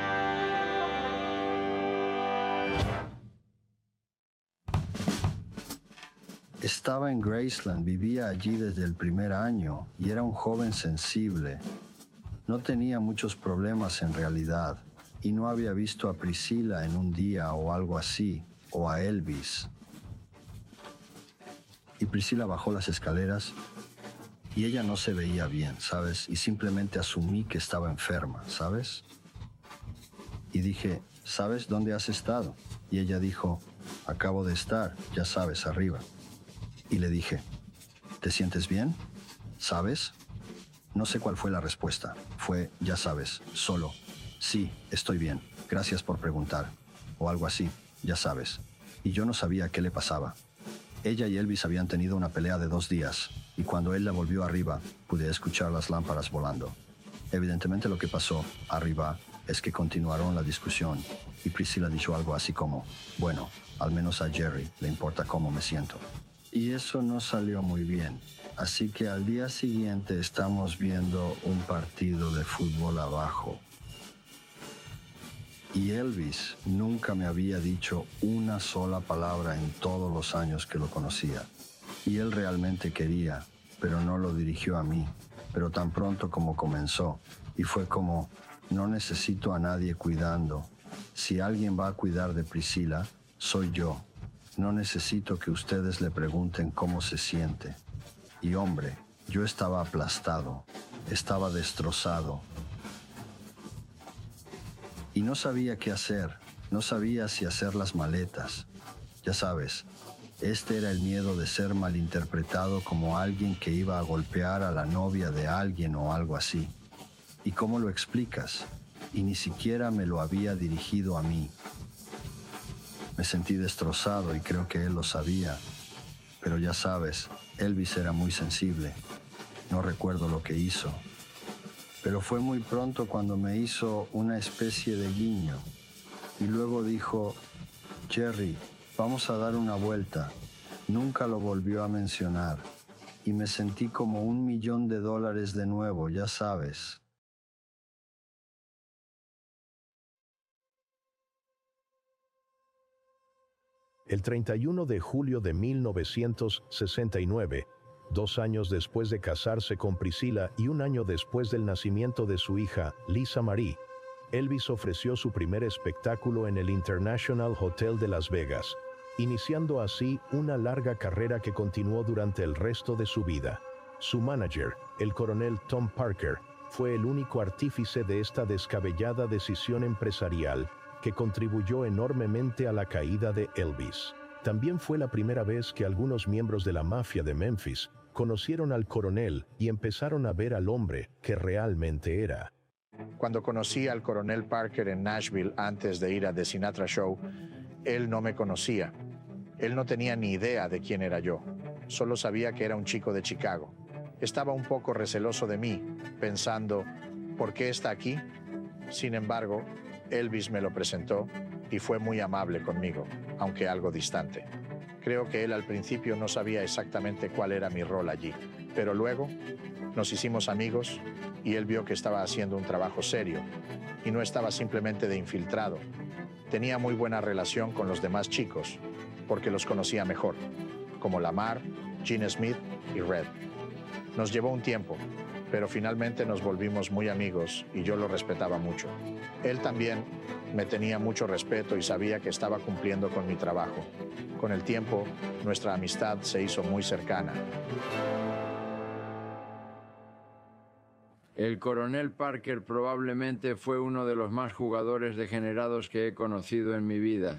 Estaba en Graceland, vivía allí desde el primer año y era un joven sensible. No tenía muchos problemas en realidad y no había visto a Priscilla en un día o algo así, o a Elvis. Y Priscilla bajó las escaleras y ella no se veía bien, ¿sabes? Y simplemente asumí que estaba enferma, ¿sabes? Y dije, ¿sabes dónde has estado? Y ella dijo, acabo de estar, ya sabes, arriba. Y le dije, ¿te sientes bien? ¿Sabes? No sé cuál fue la respuesta. Fue, ya sabes, solo, sí, estoy bien, gracias por preguntar. O algo así, ya sabes. Y yo no sabía qué le pasaba. Ella y Elvis habían tenido una pelea de dos días, y cuando él la volvió arriba, pude escuchar las lámparas volando. Evidentemente lo que pasó arriba es que continuaron la discusión, y Priscilla dijo algo así como, bueno, al menos a Jerry le importa cómo me siento. Y eso no salió muy bien. Así que al día siguiente estamos viendo un partido de fútbol abajo. Y Elvis nunca me había dicho una sola palabra en todos los años que lo conocía. Y él realmente quería, pero no lo dirigió a mí. Pero tan pronto como comenzó, y fue como, no necesito a nadie cuidando. Si alguien va a cuidar de Priscilla, soy yo. No necesito que ustedes le pregunten cómo se siente. Y hombre, yo estaba aplastado, estaba destrozado. Y no sabía qué hacer, no sabía si hacer las maletas. Ya sabes, este era el miedo de ser malinterpretado como alguien que iba a golpear a la novia de alguien o algo así. ¿Y cómo lo explicas? Y ni siquiera me lo había dirigido a mí. Me sentí destrozado y creo que él lo sabía. Pero ya sabes, Elvis era muy sensible. No recuerdo lo que hizo. Pero fue muy pronto cuando me hizo una especie de guiño. Y luego dijo, Jerry, vamos a dar una vuelta. Nunca lo volvió a mencionar. Y me sentí como un millón de dólares de nuevo, ya sabes. El treinta y uno de julio de mil novecientos sesenta y nueve, dos años después de casarse con Priscilla y un año después del nacimiento de su hija, Lisa Marie, Elvis ofreció su primer espectáculo en el International Hotel de Las Vegas, iniciando así una larga carrera que continuó durante el resto de su vida. Su manager, el coronel Tom Parker, fue el único artífice de esta descabellada decisión empresarial que contribuyó enormemente a la caída de Elvis. También fue la primera vez que algunos miembros de la mafia de Memphis conocieron al coronel y empezaron a ver al hombre que realmente era. Cuando conocí al coronel Parker en Nashville antes de ir a The Sinatra Show, él no me conocía. Él no tenía ni idea de quién era yo. Solo sabía que era un chico de Chicago. Estaba un poco receloso de mí, pensando, ¿por qué está aquí? Sin embargo, Elvis me lo presentó y fue muy amable conmigo, aunque algo distante. Creo que él al principio no sabía exactamente cuál era mi rol allí, pero luego nos hicimos amigos y él vio que estaba haciendo un trabajo serio y no estaba simplemente de infiltrado. Tenía muy buena relación con los demás chicos porque los conocía mejor, como Lamar, Gene Smith y Red. Nos llevó un tiempo, pero finalmente nos volvimos muy amigos y yo lo respetaba mucho. Él también me tenía mucho respeto y sabía que estaba cumpliendo con mi trabajo. Con el tiempo, nuestra amistad se hizo muy cercana. El coronel Parker probablemente fue uno de los más jugadores degenerados que he conocido en mi vida.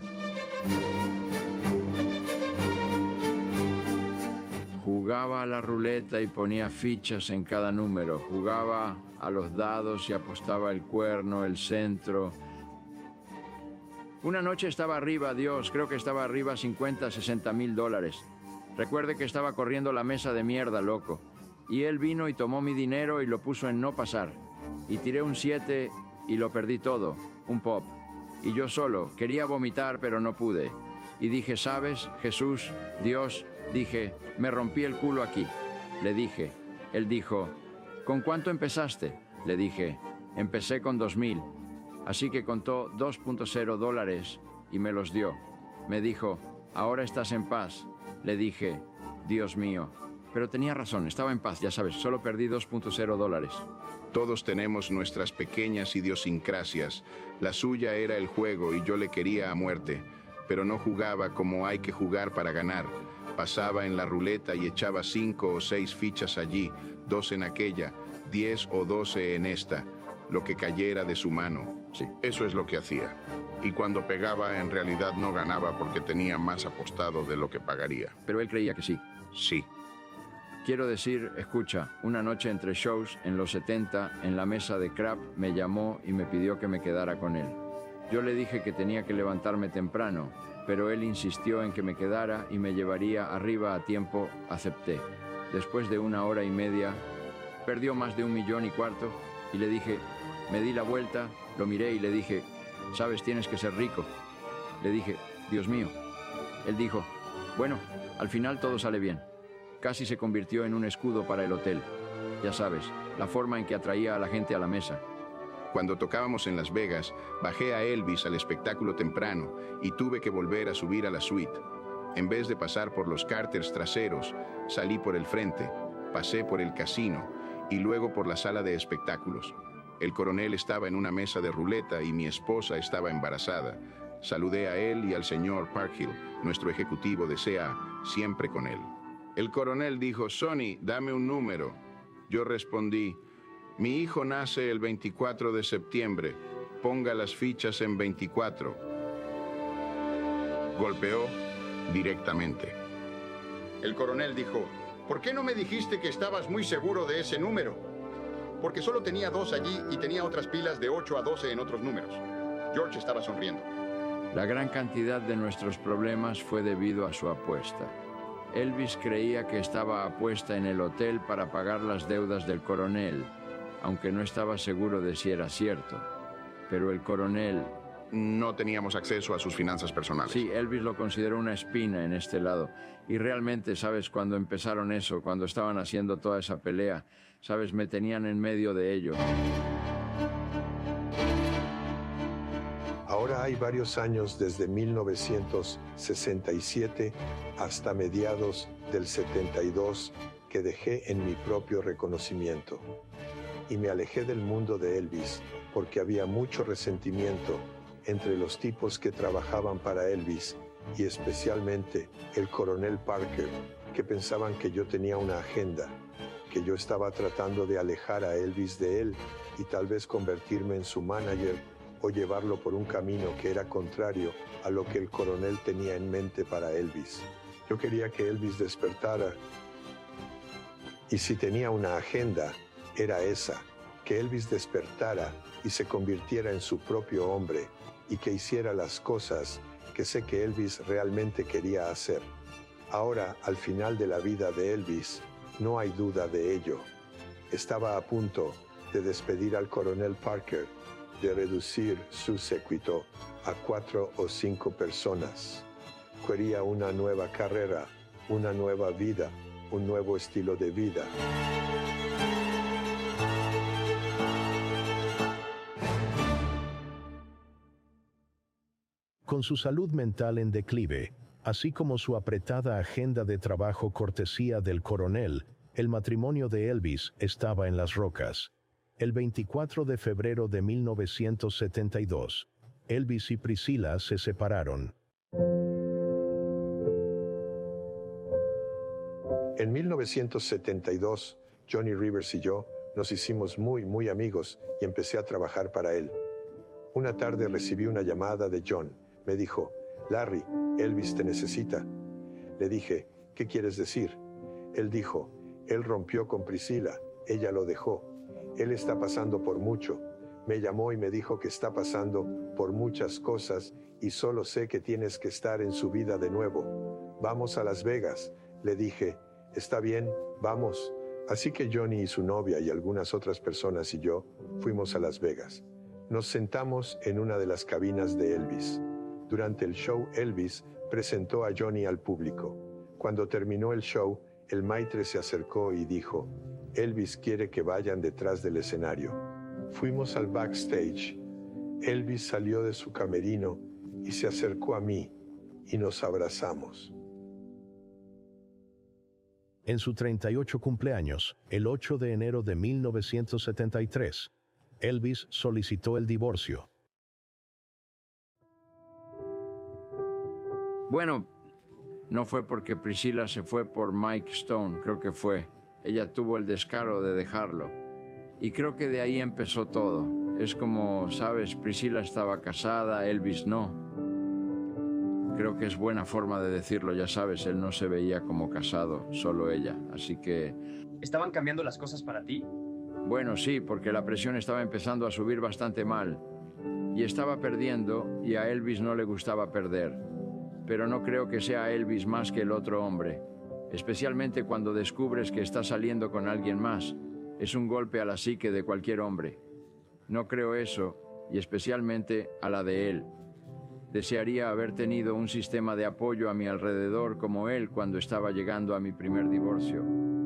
Jugaba a la ruleta y ponía fichas en cada número. Jugaba a los dados y apostaba el cuerno, el centro. Una noche estaba arriba, Dios, creo que estaba arriba cincuenta, sesenta mil dólares. Recuerde que estaba corriendo la mesa de mierda, loco. Y él vino y tomó mi dinero y lo puso en no pasar. Y tiré un siete y lo perdí todo, un pop. Y yo solo, quería vomitar pero no pude. Y dije, ¿sabes, Jesús, Dios? Dije, me rompí el culo aquí. Le dije, Él dijo, ¿con cuánto empezaste? Le dije, empecé con dos mil. Así que contó dos punto cero dólares y me los dio. Me dijo, ahora estás en paz. Le dije, Dios mío. Pero tenía razón, estaba en paz, ya sabes, solo perdí dos punto cero dólares. Todos tenemos nuestras pequeñas idiosincrasias. La suya era el juego y yo le quería a muerte, pero no jugaba como hay que jugar para ganar. Pasaba en la ruleta y echaba cinco o seis fichas allí, dos en aquella, diez o doce en esta, lo que cayera de su mano. Sí. Eso es lo que hacía. Y cuando pegaba, en realidad no ganaba porque tenía más apostado de lo que pagaría. Pero él creía que sí. Sí. Quiero decir, escucha, una noche entre shows, en los setenta, en la mesa de Crap, me llamó y me pidió que me quedara con él. Yo le dije que tenía que levantarme temprano, pero él insistió en que me quedara y me llevaría arriba a tiempo. Acepté. Después de una hora y media, perdió más de un millón y cuarto y le dije, me di la vuelta, lo miré y le dije, sabes, tienes que ser rico. Le dije, Dios mío. Él dijo, bueno, al final todo sale bien. Casi se convirtió en un escudo para el hotel. Ya sabes, la forma en que atraía a la gente a la mesa. Cuando tocábamos en Las Vegas, bajé a Elvis al espectáculo temprano y tuve que volver a subir a la suite. En vez de pasar por los cárteres traseros, salí por el frente, pasé por el casino y luego por la sala de espectáculos. El coronel estaba en una mesa de ruleta y mi esposa estaba embarazada. Saludé a él y al señor Parkhill, nuestro ejecutivo de C A, siempre con él. El coronel dijo, Sonny, dame un número. Yo respondí, mi hijo nace el veinticuatro de septiembre. Ponga las fichas en veinticuatro. Golpeó directamente. El coronel dijo, ¿por qué no me dijiste que estabas muy seguro de ese número? Porque solo tenía dos allí y tenía otras pilas de ocho a doce en otros números. George estaba sonriendo. La gran cantidad de nuestros problemas fue debido a su apuesta. Elvis creía que estaba apuesta en el hotel para pagar las deudas del coronel, aunque no estaba seguro de si era cierto. Pero el coronel... No teníamos acceso a sus finanzas personales. Sí, Elvis lo consideró una espina en este lado. Y realmente, ¿sabes? Cuando empezaron eso, cuando estaban haciendo toda esa pelea, ¿sabes? Me tenían en medio de ello. Ahora hay varios años desde mil novecientos sesenta y siete hasta mediados del setenta y dos que dejé en mi propio reconocimiento. Y me alejé del mundo de Elvis porque había mucho resentimiento entre los tipos que trabajaban para Elvis y especialmente el coronel Parker, que pensaban que yo tenía una agenda, que yo estaba tratando de alejar a Elvis de él y tal vez convertirme en su manager o llevarlo por un camino que era contrario a lo que el coronel tenía en mente para Elvis. Yo quería que Elvis despertara y si tenía una agenda, era esa, que Elvis despertara y se convirtiera en su propio hombre y que hiciera las cosas que sé que Elvis realmente quería hacer. Ahora, al final de la vida de Elvis, no hay duda de ello. Estaba a punto de despedir al coronel Parker, de reducir su séquito a cuatro o cinco personas. Quería una nueva carrera, una nueva vida, un nuevo estilo de vida. Con su salud mental en declive, así como su apretada agenda de trabajo cortesía del coronel, el matrimonio de Elvis estaba en las rocas. El veinticuatro de febrero de mil novecientos setenta y dos, Elvis y Priscilla se separaron. En mil novecientos setenta y dos, Johnny Rivers y yo nos hicimos muy, muy amigos y empecé a trabajar para él. Una tarde recibí una llamada de John. Me dijo, Larry, Elvis te necesita. Le dije, ¿qué quieres decir? Él dijo, él rompió con Priscilla, ella lo dejó. Él está pasando por mucho. Me llamó y me dijo que está pasando por muchas cosas y solo sé que tienes que estar en su vida de nuevo. Vamos a Las Vegas. Le dije, está bien, vamos. Así que Johnny y su novia y algunas otras personas y yo fuimos a Las Vegas. Nos sentamos en una de las cabinas de Elvis. Durante el show, Elvis presentó a Johnny al público. Cuando terminó el show, el maitre se acercó y dijo, Elvis quiere que vayan detrás del escenario. Fuimos al backstage. Elvis salió de su camerino y se acercó a mí y nos abrazamos. En su treinta y ocho cumpleaños, el ocho de enero de mil novecientos setenta y tres, Elvis solicitó el divorcio. Bueno, no fue porque Priscilla se fue por Mike Stone, creo que fue. Ella tuvo el descaro de dejarlo. Y creo que de ahí empezó todo. Es como, sabes, Priscilla estaba casada, Elvis no. Creo que es buena forma de decirlo, ya sabes, él no se veía como casado, solo ella, así que... ¿Estaban cambiando las cosas para ti? Bueno, sí, porque la presión estaba empezando a subir bastante mal. Y estaba perdiendo, y a Elvis no le gustaba perder. Pero no creo que sea Elvis más que el otro hombre, especialmente cuando descubres que está saliendo con alguien más. Es un golpe a la psique de cualquier hombre. No creo eso, y especialmente a la de él. Desearía haber tenido un sistema de apoyo a mi alrededor como él cuando estaba llegando a mi primer divorcio.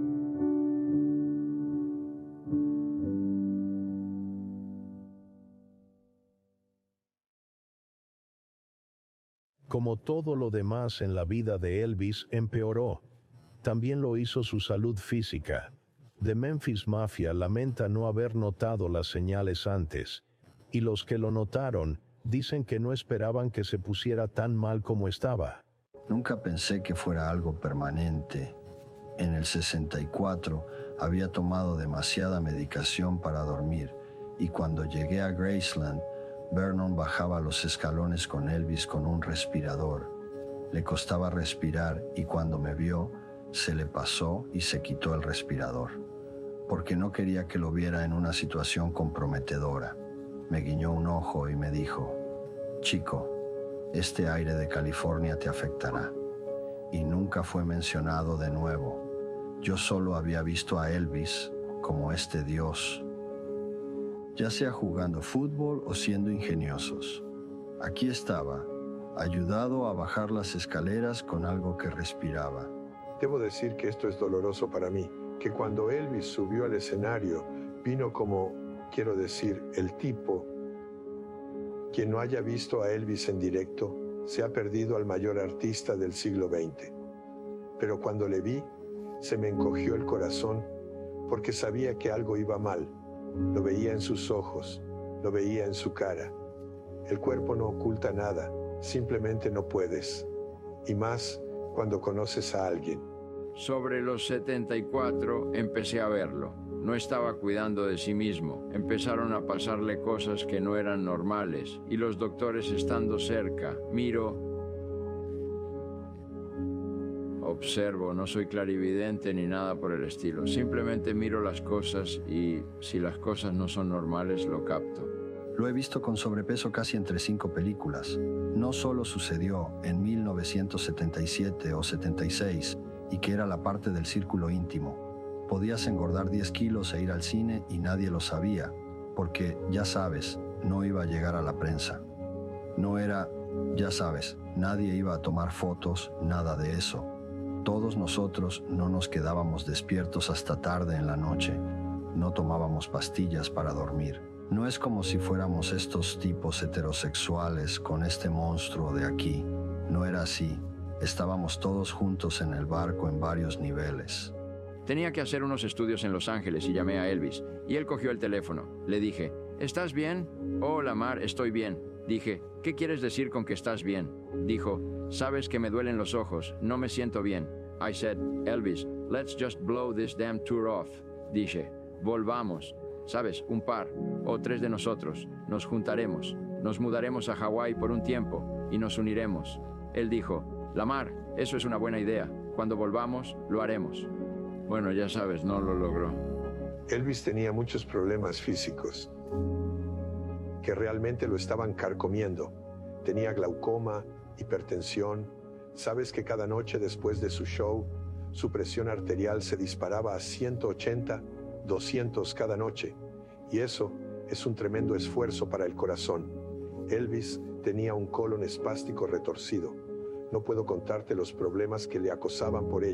Como todo lo demás en la vida de Elvis empeoró, también lo hizo su salud física. The Memphis Mafia lamenta no haber notado las señales antes, y los que lo notaron dicen que no esperaban que se pusiera tan mal como estaba. Nunca pensé que fuera algo permanente. En el sesenta y cuatro había tomado demasiada medicación para dormir, y cuando llegué a Graceland, Vernon bajaba los escalones con Elvis con un respirador. Le costaba respirar y cuando me vio, se le pasó y se quitó el respirador, porque no quería que lo viera en una situación comprometedora. Me guiñó un ojo y me dijo, «Chico, este aire de California te afectará». Y nunca fue mencionado de nuevo. Yo solo había visto a Elvis como este dios, ya sea jugando fútbol o siendo ingeniosos. Aquí estaba, ayudado a bajar las escaleras con algo que respiraba. Debo decir que esto es doloroso para mí, que cuando Elvis subió al escenario, vino como, quiero decir, el tipo. Quien no haya visto a Elvis en directo, se ha perdido al mayor artista del siglo veinte. Pero cuando le vi, se me encogió el corazón, porque sabía que algo iba mal. Lo veía en sus ojos, lo veía en su cara. El cuerpo no oculta nada, simplemente no puedes. Y más cuando conoces a alguien. Sobre los setenta y cuatro empecé a verlo. No estaba cuidando de sí mismo. Empezaron a pasarle cosas que no eran normales. Y los doctores estando cerca, miro... Observo, no soy clarividente ni nada por el estilo. Simplemente miro las cosas y si las cosas no son normales, lo capto. Lo he visto con sobrepeso casi entre cinco películas. No solo sucedió en mil novecientos setenta y siete o setenta y seis, y que era la parte del círculo íntimo. Podías engordar diez kilos e ir al cine y nadie lo sabía, porque, ya sabes, no iba a llegar a la prensa. No era, ya sabes, nadie iba a tomar fotos, nada de eso. Todos nosotros no nos quedábamos despiertos hasta tarde en la noche. No tomábamos pastillas para dormir. No es como si fuéramos estos tipos heterosexuales con este monstruo de aquí. No era así. Estábamos todos juntos en el barco en varios niveles. Tenía que hacer unos estudios en Los Ángeles y llamé a Elvis. Y él cogió el teléfono. Le dije, ¿estás bien? Hola, Mar, estoy bien. Dije, ¿qué quieres decir con que estás bien? Dijo, sabes que me duelen los ojos, no me siento bien. I said, Elvis, let's just blow this damn tour off. Dije, volvamos. Sabes, un par o tres de nosotros nos juntaremos, nos mudaremos a Hawái por un tiempo y nos uniremos. Él dijo, Lamar, eso es una buena idea. Cuando volvamos, lo haremos. Bueno, ya sabes, no lo logró. Elvis tenía muchos problemas físicos que realmente lo estaban carcomiendo. Tenía glaucoma, hipertensión. Sabes que cada noche después de su show, su presión arterial se disparaba a ciento ochenta, doscientos cada noche. Y eso es un tremendo esfuerzo para el corazón. Elvis tenía un colon espástico retorcido. No puedo contarte los problemas que le acosaban por ello.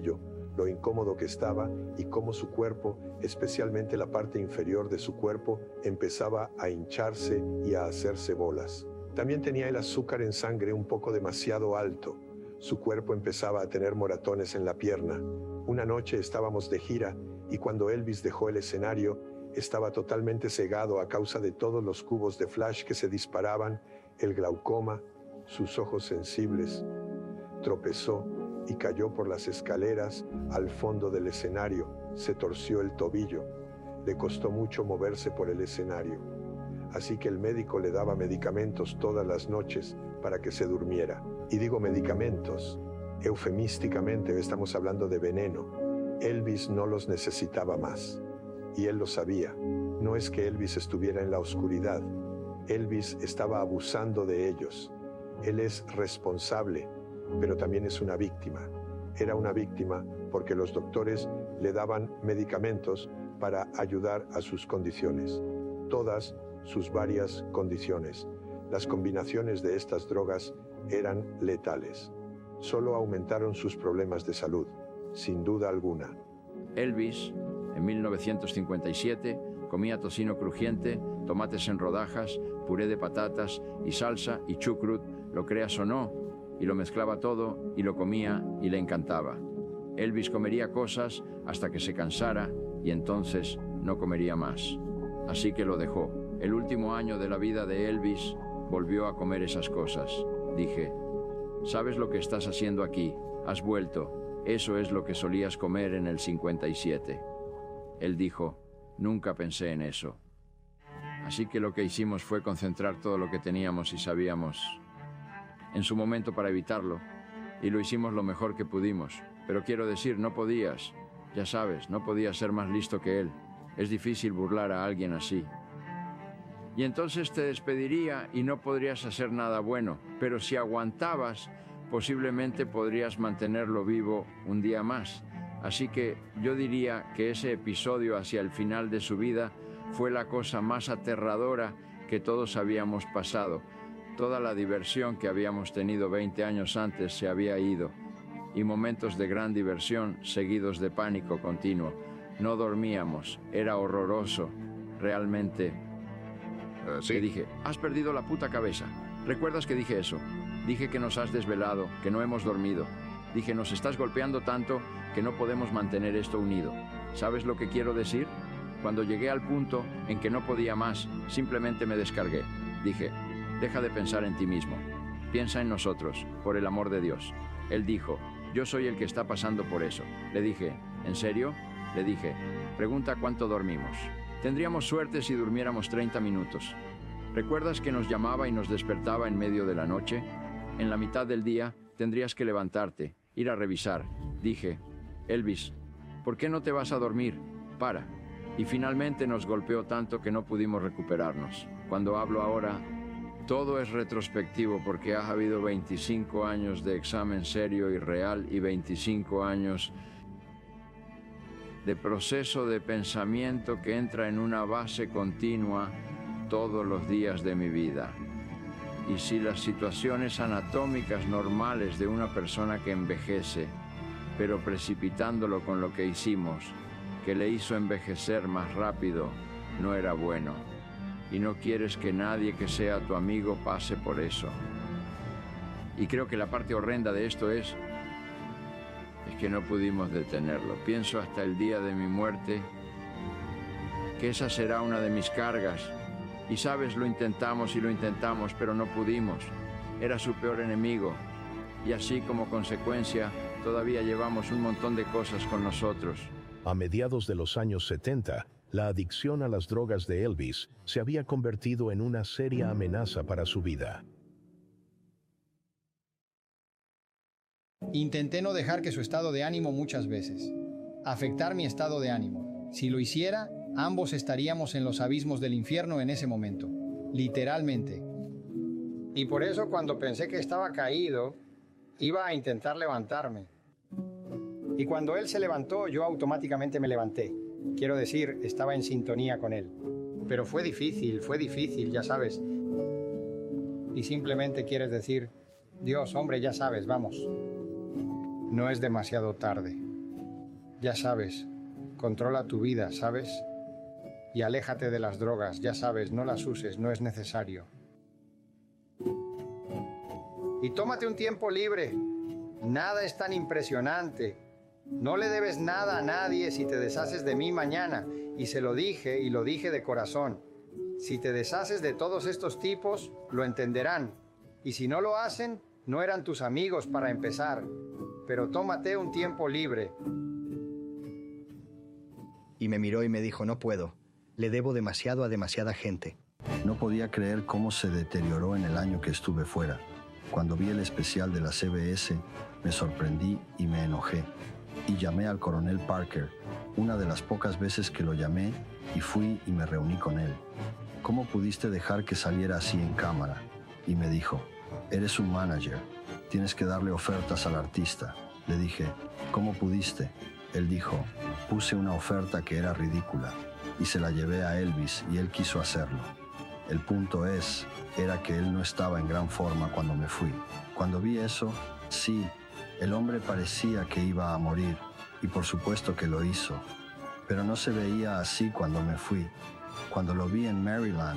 lo incómodo que estaba y cómo su cuerpo, especialmente la parte inferior de su cuerpo, empezaba a hincharse y a hacerse bolas. También tenía el azúcar en sangre un poco demasiado alto. Su cuerpo empezaba a tener moratones en la pierna. Una noche estábamos de gira y cuando Elvis dejó el escenario, estaba totalmente cegado a causa de todos los cubos de flash que se disparaban, el glaucoma, sus ojos sensibles. Tropezó y cayó por las escaleras al fondo del escenario. Se torció el tobillo. Le costó mucho moverse por el escenario. Así que el médico le daba medicamentos todas las noches para que se durmiera. Y digo medicamentos, eufemísticamente estamos hablando de veneno. Elvis no los necesitaba más. Y él lo sabía. No es que Elvis estuviera en la oscuridad. Elvis estaba abusando de ellos. Él es responsable, pero también es una víctima. Era una víctima porque los doctores le daban medicamentos para ayudar a sus condiciones. Todas sus varias condiciones. Las combinaciones de estas drogas eran letales. Solo aumentaron sus problemas de salud, sin duda alguna. Elvis, en mil novecientos cincuenta y siete, comía tocino crujiente, tomates en rodajas, puré de patatas y salsa y chucrut, lo creas o no, y lo mezclaba todo y lo comía y le encantaba. Elvis comería cosas hasta que se cansara y entonces no comería más. Así que lo dejó. El último año de la vida de Elvis volvió a comer esas cosas. Dije, ¿sabes lo que estás haciendo aquí? Has vuelto. Eso es lo que solías comer en el cincuenta y siete. Él dijo, nunca pensé en eso. Así que lo que hicimos fue concentrar todo lo que teníamos y sabíamos en su momento para evitarlo, y lo hicimos lo mejor que pudimos. Pero quiero decir, no podías, ya sabes, no podías ser más listo que él. Es difícil burlar a alguien así. Y entonces te despediría y no podrías hacer nada bueno, pero si aguantabas, posiblemente podrías mantenerlo vivo un día más. Así que yo diría que ese episodio hacia el final de su vida fue la cosa más aterradora que todos habíamos pasado. Toda la diversión que habíamos tenido veinte años antes se había ido, y momentos de gran diversión seguidos de pánico continuo. No dormíamos, era horroroso, realmente. Uh, ¿sí? Le dije, has perdido la puta cabeza. ¿Recuerdas que dije eso? Dije que nos has desvelado, que no hemos dormido. Dije, nos estás golpeando tanto que no podemos mantener esto unido. ¿Sabes lo que quiero decir? Cuando llegué al punto en que no podía más, simplemente me descargué. Dije, deja de pensar en ti mismo. Piensa en nosotros, por el amor de Dios. Él dijo, yo soy el que está pasando por eso. Le dije, ¿en serio? Le dije, pregunta cuánto dormimos. Tendríamos suerte si durmiéramos treinta minutos. ¿Recuerdas que nos llamaba y nos despertaba en medio de la noche? En la mitad del día tendrías que levantarte, ir a revisar. Dije, Elvis, ¿por qué no te vas a dormir? Para. Y finalmente nos golpeó tanto que no pudimos recuperarnos. Cuando hablo ahora, todo es retrospectivo porque ha habido veinticinco años de examen serio y real y veinticinco años de proceso de pensamiento que entra en una base continua todos los días de mi vida. Y si las situaciones anatómicas normales de una persona que envejece, pero precipitándolo con lo que hicimos, que le hizo envejecer más rápido, no era bueno. Y no quieres que nadie que sea tu amigo pase por eso. Y creo que la parte horrenda de esto es, es que no pudimos detenerlo. Pienso hasta el día de mi muerte que esa será una de mis cargas. Y sabes, lo intentamos y lo intentamos, pero no pudimos. Era su peor enemigo. Y así como consecuencia, todavía llevamos un montón de cosas con nosotros. A mediados de los años setenta, la adicción a las drogas de Elvis se había convertido en una seria amenaza para su vida. Intenté no dejar que su estado de ánimo muchas veces afectar mi estado de ánimo. Si lo hiciera, ambos estaríamos en los abismos del infierno en ese momento, literalmente. Y por eso cuando pensé que estaba caído, iba a intentar levantarme. Y cuando él se levantó, yo automáticamente me levanté. Quiero decir, estaba en sintonía con él. Pero fue difícil, fue difícil, ya sabes. Y simplemente quieres decir, Dios, hombre, ya sabes, vamos. No es demasiado tarde. Ya sabes, controla tu vida, ¿sabes? Y aléjate de las drogas, ya sabes, no las uses, no es necesario. Y tómate un tiempo libre. Nada es tan impresionante. No le debes nada a nadie si te deshaces de mí mañana. Y se lo dije, y lo dije de corazón. Si te deshaces de todos estos tipos, lo entenderán. Y si no lo hacen, no eran tus amigos para empezar. Pero tómate un tiempo libre. Y me miró y me dijo, no puedo. Le debo demasiado a demasiada gente. No podía creer cómo se deterioró en el año que estuve fuera. Cuando vi el especial de la C B S, me sorprendí y me enojé. Y llamé al coronel Parker, una de las pocas veces que lo llamé, y fui y me reuní con él. ¿Cómo pudiste dejar que saliera así en cámara? Y me dijo, eres un manager, tienes que darle ofertas al artista. Le dije, ¿cómo pudiste? Él dijo, puse una oferta que era ridícula, y se la llevé a Elvis y él quiso hacerlo. El punto es, era que él no estaba en gran forma cuando me fui. Cuando vi eso, sí, el hombre parecía que iba a morir, y por supuesto que lo hizo. Pero no se veía así cuando me fui. Cuando lo vi en Maryland,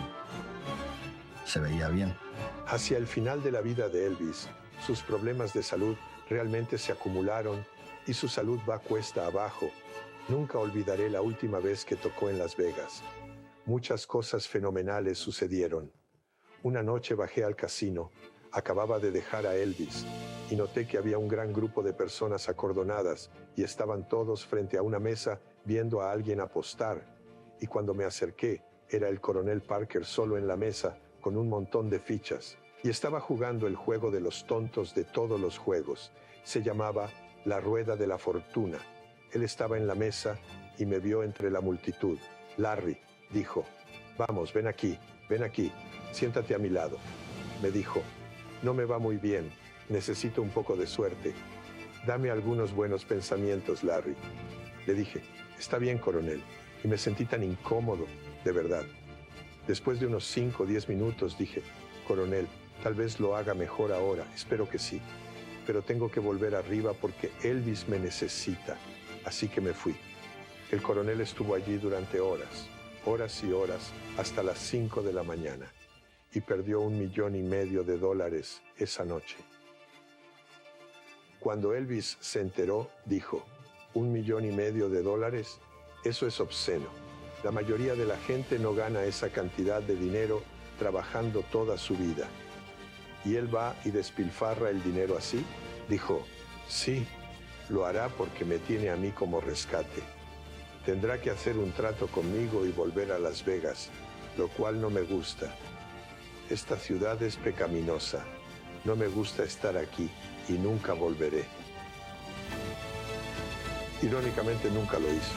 se veía bien. Hacia el final de la vida de Elvis, sus problemas de salud realmente se acumularon y su salud va cuesta abajo. Nunca olvidaré la última vez que tocó en Las Vegas. Muchas cosas fenomenales sucedieron. Una noche bajé al casino, acababa de dejar a Elvis y noté que había un gran grupo de personas acordonadas y estaban todos frente a una mesa viendo a alguien apostar. Y cuando me acerqué, era el coronel Parker solo en la mesa con un montón de fichas y estaba jugando el juego de los tontos de todos los juegos. Se llamaba La Rueda de la Fortuna. Él estaba en la mesa y me vio entre la multitud. Larry, dijo, vamos, ven aquí, ven aquí, siéntate a mi lado. Me dijo, no me va muy bien, necesito un poco de suerte. Dame algunos buenos pensamientos, Larry. Le dije, está bien, coronel, y me sentí tan incómodo, de verdad. Después de unos cinco o diez minutos dije, coronel, tal vez lo haga mejor ahora, espero que sí. Pero tengo que volver arriba porque Elvis me necesita. Así que me fui. El coronel estuvo allí durante horas, horas y horas, hasta las cinco de la mañana, y perdió un millón y medio de dólares esa noche. Cuando Elvis se enteró, dijo, ¿un millón y medio de dólares? Eso es obsceno. La mayoría de la gente no gana esa cantidad de dinero trabajando toda su vida. ¿Y él va y despilfarra el dinero así? Dijo, sí. Lo hará porque me tiene a mí como rescate. Tendrá que hacer un trato conmigo y volver a Las Vegas, lo cual no me gusta. Esta ciudad es pecaminosa. No me gusta estar aquí y nunca volveré. Irónicamente, nunca lo hizo.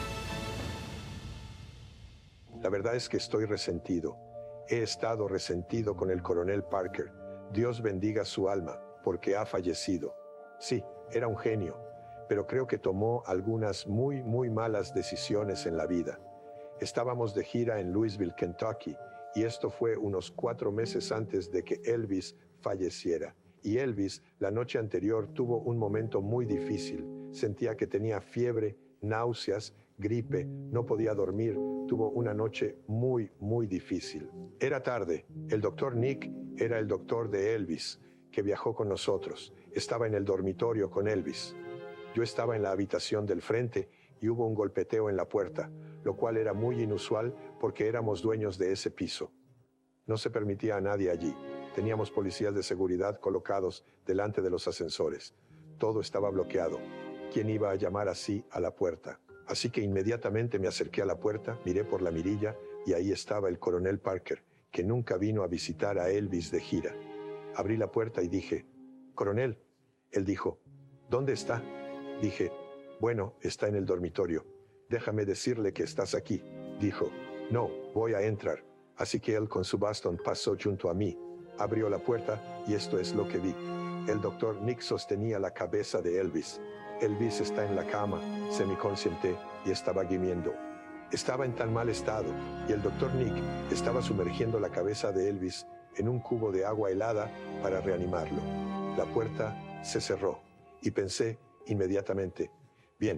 La verdad es que estoy resentido. He estado resentido con el coronel Parker. Dios bendiga su alma, porque ha fallecido. Sí, era un genio. Pero creo que tomó algunas muy, muy malas decisiones en la vida. Estábamos de gira en Louisville, Kentucky, y esto fue unos cuatro meses antes de que Elvis falleciera. Y Elvis, la noche anterior, tuvo un momento muy difícil. Sentía que tenía fiebre, náuseas, gripe, no podía dormir. Tuvo una noche muy, muy difícil. Era tarde. El doctor Nick era el doctor de Elvis, que viajó con nosotros. Estaba en el dormitorio con Elvis. Yo estaba en la habitación del frente y hubo un golpeteo en la puerta, lo cual era muy inusual porque éramos dueños de ese piso. No se permitía a nadie allí. Teníamos policías de seguridad colocados delante de los ascensores. Todo estaba bloqueado. ¿Quién iba a llamar así a la puerta? Así que inmediatamente me acerqué a la puerta, miré por la mirilla y ahí estaba el coronel Parker, que nunca vino a visitar a Elvis de gira. Abrí la puerta y dije, «Coronel». Él dijo, «¿Dónde está?» Dije, «Bueno, está en el dormitorio. Déjame decirle que estás aquí». Dijo, «No, voy a entrar». Así que él con su bastón pasó junto a mí. Abrió la puerta y esto es lo que vi. El doctor Nick sostenía la cabeza de Elvis. Elvis está en la cama, semiconsciente, y estaba gimiendo. Estaba en tan mal estado, y el doctor Nick estaba sumergiendo la cabeza de Elvis en un cubo de agua helada para reanimarlo. La puerta se cerró, y pensé inmediatamente, bien,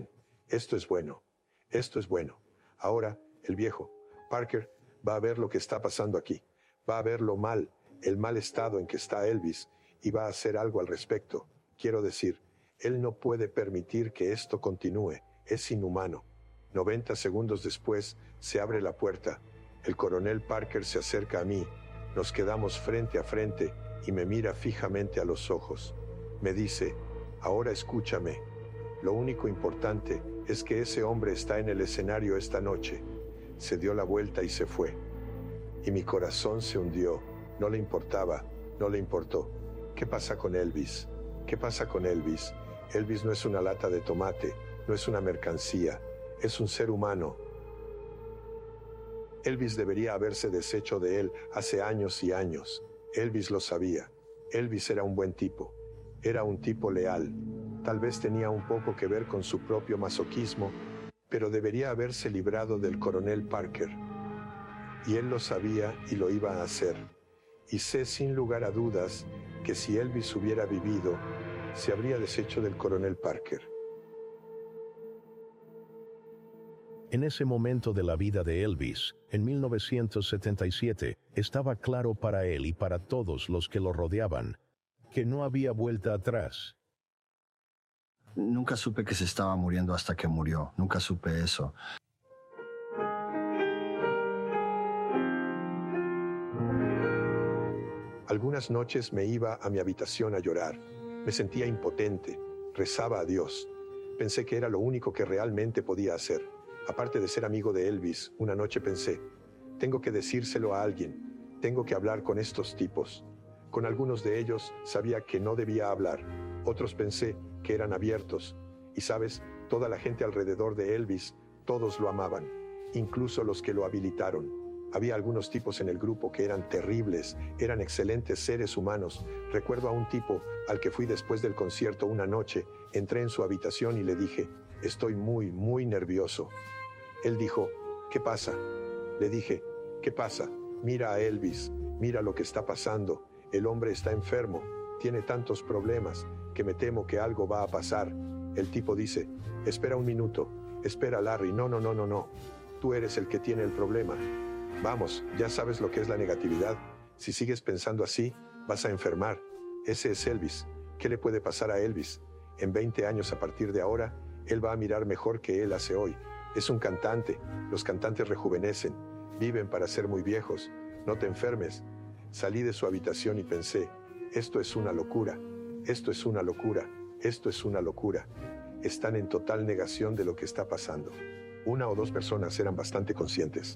Esto es bueno. Esto es bueno. Ahora, el viejo, Parker, va a ver lo que está pasando aquí. Va a ver lo mal, el mal estado en que está Elvis, y va a hacer algo al respecto. Quiero decir, él no puede permitir que esto continúe. Es inhumano. noventa segundos después, se abre la puerta. El coronel Parker se acerca a mí. Nos quedamos frente a frente y me mira fijamente a los ojos. Me dice, ahora escúchame. Lo único importante es que ese hombre está en el escenario esta noche. Se dio la vuelta y se fue. Y mi corazón se hundió. No le importaba, no le importó. ¿Qué pasa con Elvis? ¿Qué pasa con Elvis? Elvis no es una lata de tomate, no es una mercancía, es un ser humano. Elvis debería haberse deshecho de él hace años y años. Elvis lo sabía. Elvis era un buen tipo. Era un tipo leal. Tal vez tenía un poco que ver con su propio masoquismo, pero debería haberse librado del coronel Parker. Y él lo sabía y lo iba a hacer. Y sé sin lugar a dudas que si Elvis hubiera vivido, se habría deshecho del coronel Parker. En ese momento de la vida de Elvis, en mil novecientos setenta y siete, estaba claro para él y para todos los que lo rodeaban, que no había vuelta atrás. Nunca supe que se estaba muriendo hasta que murió. Nunca supe eso. Algunas noches me iba a mi habitación a llorar. Me sentía impotente. Rezaba a Dios. Pensé que era lo único que realmente podía hacer. Aparte de ser amigo de Elvis, una noche pensé, tengo que decírselo a alguien. Tengo que hablar con estos tipos. Con algunos de ellos sabía que no debía hablar. Otros pensé que eran abiertos. Y sabes, toda la gente alrededor de Elvis, todos lo amaban. Incluso los que lo habilitaron. Había algunos tipos en el grupo que eran terribles, eran excelentes seres humanos. Recuerdo a un tipo al que fui después del concierto una noche, entré en su habitación y le dije, estoy muy, muy nervioso. Él dijo, ¿qué pasa? Le dije, ¿qué pasa? Mira a Elvis, mira lo que está pasando. El hombre está enfermo, tiene tantos problemas que me temo que algo va a pasar. El tipo dice, espera un minuto, espera Larry, no, no, no, no, no. Tú eres el que tiene el problema. Vamos, ya sabes lo que es la negatividad. Si sigues pensando así, vas a enfermar. Ese es Elvis. ¿Qué le puede pasar a Elvis? En veinte años a partir de ahora, él va a mirar mejor que él hace hoy. Es un cantante. Los cantantes rejuvenecen. Viven para ser muy viejos. No te enfermes. Salí de su habitación y pensé, esto es una locura. Esto es una locura. Esto es una locura. Están en total negación de lo que está pasando. Una o dos personas eran bastante conscientes.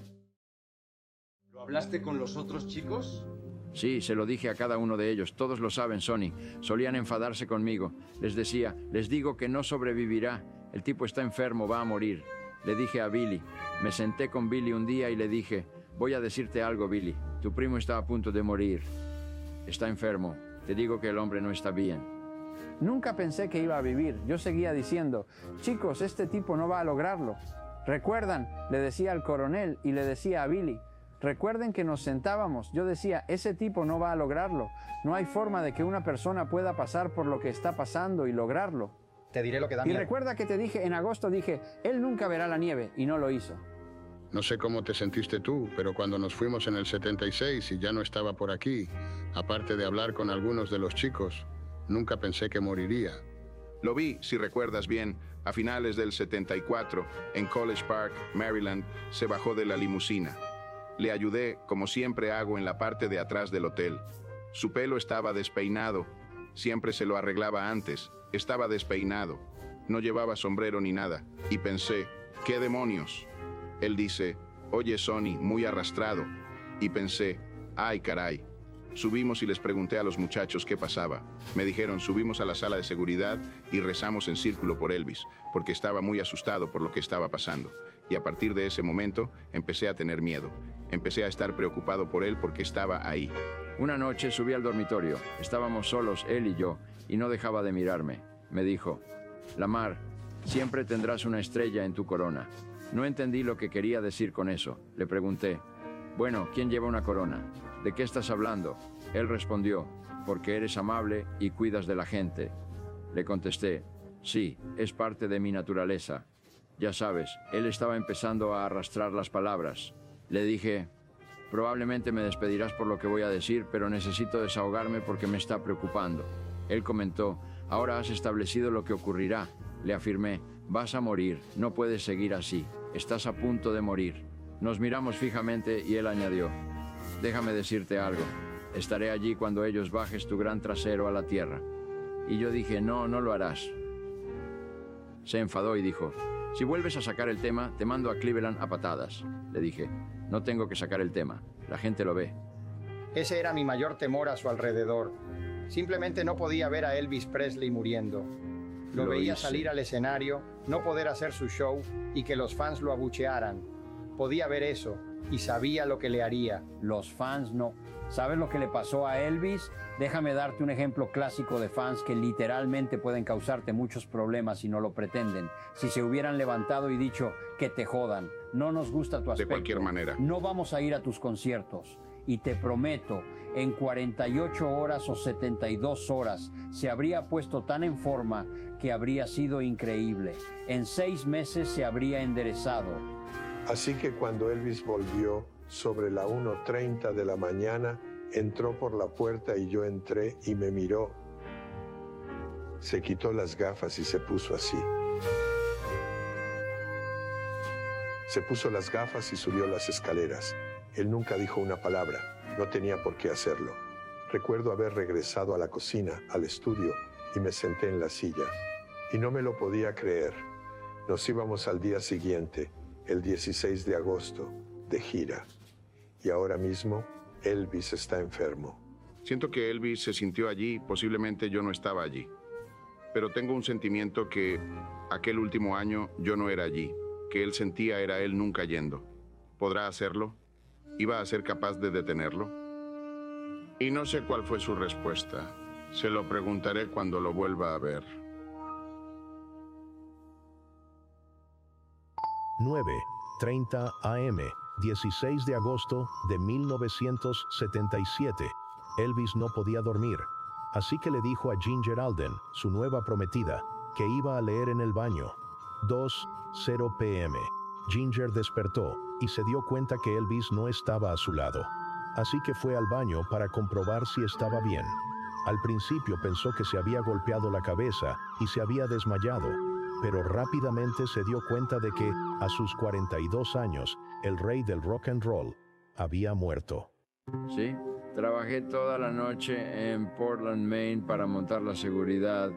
¿Lo hablaste con los otros chicos? Sí, se lo dije a cada uno de ellos. Todos lo saben, Sonny. Solían enfadarse conmigo. Les decía, les digo que no sobrevivirá. El tipo está enfermo, va a morir. Le dije a Billy. Me senté con Billy un día y le dije, voy a decirte algo, Billy. Tu primo está a punto de morir. Está enfermo. Te digo que el hombre no está bien. Nunca pensé que iba a vivir. Yo seguía diciendo, chicos, este tipo no va a lograrlo. ¿Recuerdan? Le decía al coronel y le decía a Billy. Recuerden que nos sentábamos. Yo decía, ese tipo no va a lograrlo. No hay forma de que una persona pueda pasar por lo que está pasando y lograrlo. Te diré lo que da Y miedo. recuerda que te dije en agosto, dije, él nunca verá la nieve, y no lo hizo. No sé cómo te sentiste tú, pero cuando nos fuimos en el setenta y seis y ya no estaba por aquí, aparte de hablar con algunos de los chicos, nunca pensé que moriría. Lo vi, si recuerdas bien, a finales del setenta y cuatro, en College Park, Maryland, se bajó de la limusina. Le ayudé, como siempre hago, en la parte de atrás del hotel. Su pelo estaba despeinado. Siempre se lo arreglaba antes. Estaba despeinado. No llevaba sombrero ni nada. Y pensé, ¿qué demonios? Él dice, oye, Sonny, muy arrastrado. Y pensé, ay, caray. Subimos y les pregunté a los muchachos qué pasaba. Me dijeron, subimos a la sala de seguridad y rezamos en círculo por Elvis, porque estaba muy asustado por lo que estaba pasando. Y a partir de ese momento empecé a tener miedo. Empecé a estar preocupado por él porque estaba ahí. Una noche subí al dormitorio. Estábamos solos, él y yo, y no dejaba de mirarme. Me dijo, Lamar, siempre tendrás una estrella en tu corona. No entendí lo que quería decir con eso. Le pregunté, bueno, ¿quién lleva una corona? ¿De qué estás hablando? Él respondió, porque eres amable y cuidas de la gente. Le contesté, sí, es parte de mi naturaleza. Ya sabes, él estaba empezando a arrastrar las palabras. Le dije, probablemente me despedirás por lo que voy a decir, pero necesito desahogarme porque me está preocupando. Él comentó, ahora has establecido lo que ocurrirá. Le afirmé, vas a morir, no puedes seguir así, estás a punto de morir. Nos miramos fijamente y él añadió, déjame decirte algo, estaré allí cuando ellos bajes tu gran trasero a la tierra. Y yo dije, no, no lo harás. Se enfadó y dijo, si vuelves a sacar el tema, te mando a Cleveland a patadas. Le dije, no tengo que sacar el tema, la gente lo ve. Ese era mi mayor temor a su alrededor. Simplemente no podía ver a Elvis Presley muriendo. Lo, lo veía hice. salir al escenario, no poder hacer su show y que los fans lo abuchearan. Podía ver eso y sabía lo que le haría. Los fans no. ¿Sabes lo que le pasó a Elvis? Déjame darte un ejemplo clásico de fans que literalmente pueden causarte muchos problemas si no lo pretenden. Si se hubieran levantado y dicho que te jodan, no nos gusta tu aspecto. De cualquier manera. No vamos a ir a tus conciertos. Y te prometo, en cuarenta y ocho horas o setenta y dos horas se habría puesto tan en forma que habría sido increíble. En seis meses se habría enderezado. Así que cuando Elvis volvió sobre la una treinta de la mañana, entró por la puerta y yo entré y me miró. Se quitó las gafas y se puso así. Se puso las gafas y subió las escaleras. Él nunca dijo una palabra, no tenía por qué hacerlo. Recuerdo haber regresado a la cocina, al estudio, y me senté en la silla. Y no me lo podía creer. Nos íbamos al día siguiente, el dieciséis de agosto, de gira. Y ahora mismo, Elvis está enfermo. Siento que Elvis se sintió allí, posiblemente yo no estaba allí. Pero tengo un sentimiento que aquel último año yo no era allí, que él sentía era él nunca yendo. ¿Podrá hacerlo? ¿Iba a ser capaz de detenerlo? Y no sé cuál fue su respuesta. Se lo preguntaré cuando lo vuelva a ver. nueve treinta a eme, dieciséis de agosto de mil novecientos setenta y siete. Elvis no podía dormir, así que le dijo a Ginger Alden, su nueva prometida, que iba a leer en el baño. dos cero pe eme. Ginger despertó y se dio cuenta que Elvis no estaba a su lado. Así que fue al baño para comprobar si estaba bien. Al principio pensó que se había golpeado la cabeza y se había desmayado, pero rápidamente se dio cuenta de que, a sus cuarenta y dos años, el rey del rock and roll había muerto. Sí, trabajé toda la noche en Portland, Maine para montar la seguridad.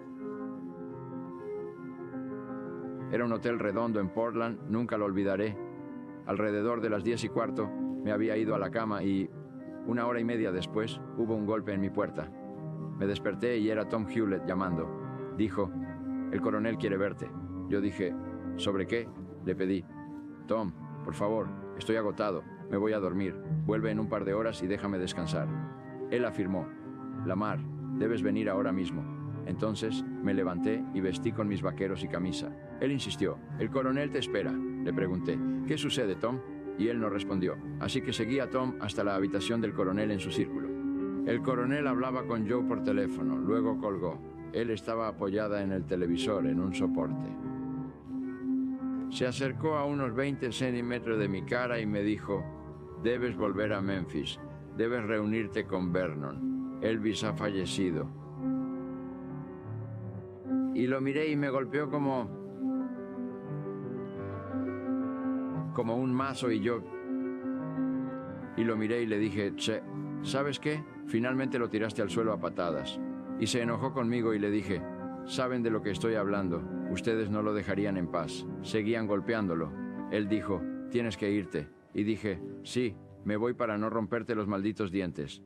Era un hotel redondo en Portland, nunca lo olvidaré. Alrededor de las diez y cuarto me había ido a la cama y, una hora y media después, hubo un golpe en mi puerta. Me desperté y era Tom Hewlett llamando. Dijo, el coronel quiere verte. Yo dije, ¿sobre qué? Le pedí. Tom, por favor, estoy agotado, me voy a dormir. Vuelve en un par de horas y déjame descansar. Él afirmó, Lamar, debes venir ahora mismo. Entonces me levanté y vestí con mis vaqueros y camisa. Él insistió, el coronel te espera. Le pregunté, ¿qué sucede, Tom? Y él no respondió. Así que seguí a Tom hasta la habitación del coronel en su círculo. El coronel hablaba con Joe por teléfono, luego colgó. Él estaba apoyada en el televisor, en un soporte. Se acercó a unos veinte centímetros de mi cara y me dijo, debes volver a Memphis, debes reunirte con Vernon. Elvis ha fallecido. Y lo miré y me golpeó como... como un mazo y yo... Y lo miré y le dije, che, ¿sabes qué? Finalmente lo tiraste al suelo a patadas. Y se enojó conmigo y le dije, saben de lo que estoy hablando, ustedes no lo dejarían en paz. Seguían golpeándolo. Él dijo, tienes que irte. Y dije, sí, me voy para no romperte los malditos dientes.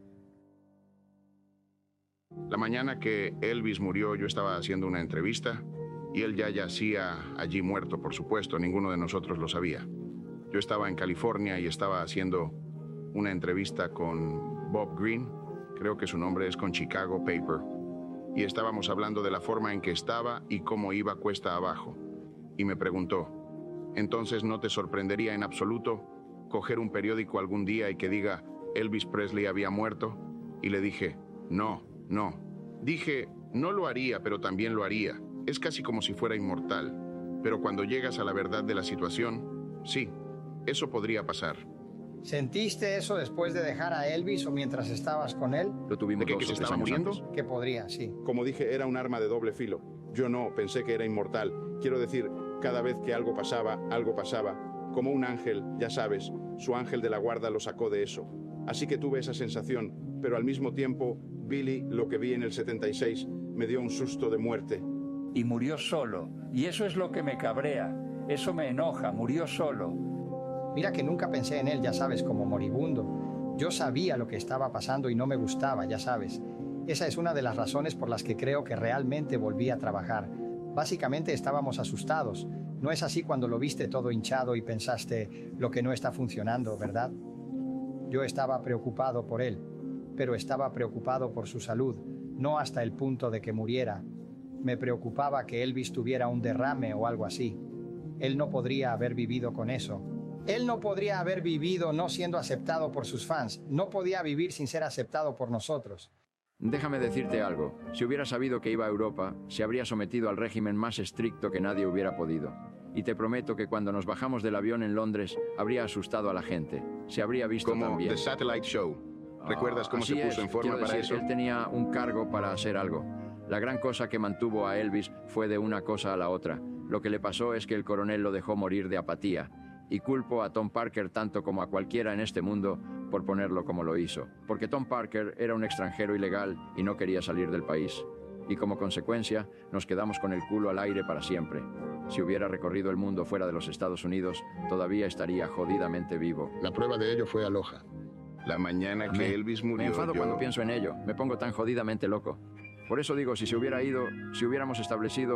La mañana que Elvis murió, yo estaba haciendo una entrevista y él ya yacía allí muerto, por supuesto, ninguno de nosotros lo sabía. Yo estaba en California y estaba haciendo una entrevista con Bob Green, creo que su nombre es con Chicago Paper, y estábamos hablando de la forma en que estaba y cómo iba cuesta abajo. Y me preguntó, ¿entonces no te sorprendería en absoluto coger un periódico algún día y que diga Elvis Presley había muerto? Y le dije, no, no. Dije, no lo haría, pero también lo haría. Es casi como si fuera inmortal. Pero cuando llegas a la verdad de la situación, sí, eso podría pasar. ¿Sentiste eso después de dejar a Elvis o mientras estabas con él? Lo tuvimos ¿De qué, dos que se o tres estaba años muriendo? antes. Que podría, sí. Como dije, era un arma de doble filo. Yo no, pensé que era inmortal. Quiero decir, cada vez que algo pasaba, algo pasaba. Como un ángel, ya sabes, su ángel de la guarda lo sacó de eso. Así que tuve esa sensación, pero al mismo tiempo, Billy, lo que vi en el setenta y seis, me dio un susto de muerte. Y murió solo. Y eso es lo que me cabrea. Eso me enoja, murió solo. Mira que nunca pensé en él, ya sabes, como moribundo. Yo sabía lo que estaba pasando y no me gustaba, ya sabes. Esa es una de las razones por las que creo que realmente volví a trabajar. Básicamente estábamos asustados. No es así cuando lo viste todo hinchado y pensaste lo que no está funcionando, ¿verdad? Yo estaba preocupado por él, pero estaba preocupado por su salud, no hasta el punto de que muriera. Me preocupaba que Elvis tuviera un derrame o algo así. Él no podría haber vivido con eso. Él no podría haber vivido no siendo aceptado por sus fans. No podía vivir sin ser aceptado por nosotros. Déjame decirte algo. Si hubiera sabido que iba a Europa, se habría sometido al régimen más estricto que nadie hubiera podido. Y te prometo que cuando nos bajamos del avión en Londres, habría asustado a la gente. Se habría visto Como también. The Satellite Show. ¿Recuerdas cómo Así se puso es. en forma Quiero para decir, eso? Él tenía un cargo para hacer algo. La gran cosa que mantuvo a Elvis fue de una cosa a la otra. Lo que le pasó es que el coronel lo dejó morir de apatía. Y culpo a Tom Parker tanto como a cualquiera en este mundo por ponerlo como lo hizo. Porque Tom Parker era un extranjero ilegal y no quería salir del país. Y como consecuencia, nos quedamos con el culo al aire para siempre. Si hubiera recorrido el mundo fuera de los Estados Unidos, todavía estaría jodidamente vivo. La prueba de ello fue Aloha. La mañana que Me- Elvis murió, Me enfado yo- cuando pienso en ello. Me pongo tan jodidamente loco. Por eso digo, si se hubiera ido, si hubiéramos establecido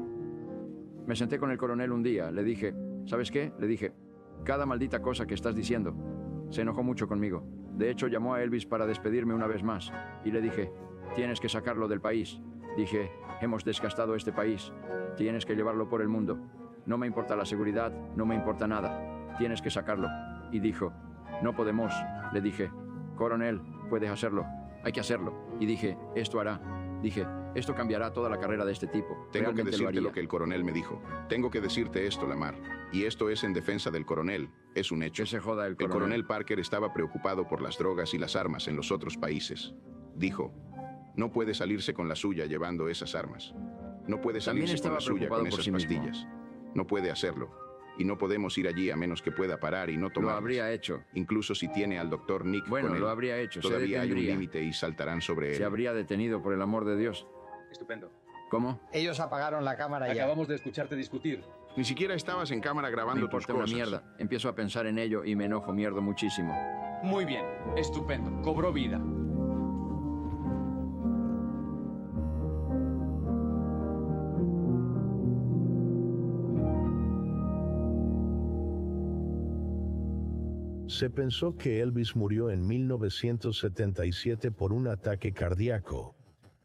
un... Me senté con el coronel un día, le dije, ¿sabes qué? Le dije, cada maldita cosa que estás diciendo. Se enojó mucho conmigo. De hecho, llamó a Elvis para despedirme una vez más. Y le dije, tienes que sacarlo del país. Dije, hemos desgastado este país. Tienes que llevarlo por el mundo. No me importa la seguridad, no me importa nada. Tienes que sacarlo. Y dijo, no podemos. Le dije, coronel, puedes hacerlo. Hay que hacerlo. Y dije, esto hará. Dije, esto cambiará toda la carrera de este tipo. Tengo que Realmente lo decirte haría. lo que el coronel me dijo. Tengo que decirte esto, Lamar. Y esto es en defensa del coronel. Es un hecho. Que se joda el El coronel. coronel Parker estaba preocupado por las drogas y las armas en los otros países. Dijo, no puede salirse con la suya llevando esas armas. No puede También salirse con estaba la suya preocupado con por esas sí mismo. pastillas. No puede hacerlo. Y no podemos ir allí a menos que pueda parar y no tomar. Lo habría hecho. Incluso si tiene al doctor Nick Bueno, con él. lo habría hecho, se Todavía hay un detendría. límite y saltarán sobre él. Se habría detenido, por el amor de Dios. Estupendo. ¿Cómo? Ellos apagaron la cámara ya. Acabamos de escucharte discutir. Ni siquiera estabas en cámara Me grabando tus importa una cosas. mierda. Empiezo a pensar en ello y me enojo mierdo muchísimo. Muy bien, estupendo. Cobró vida. Se pensó que Elvis murió en mil novecientos setenta y siete por un ataque cardíaco.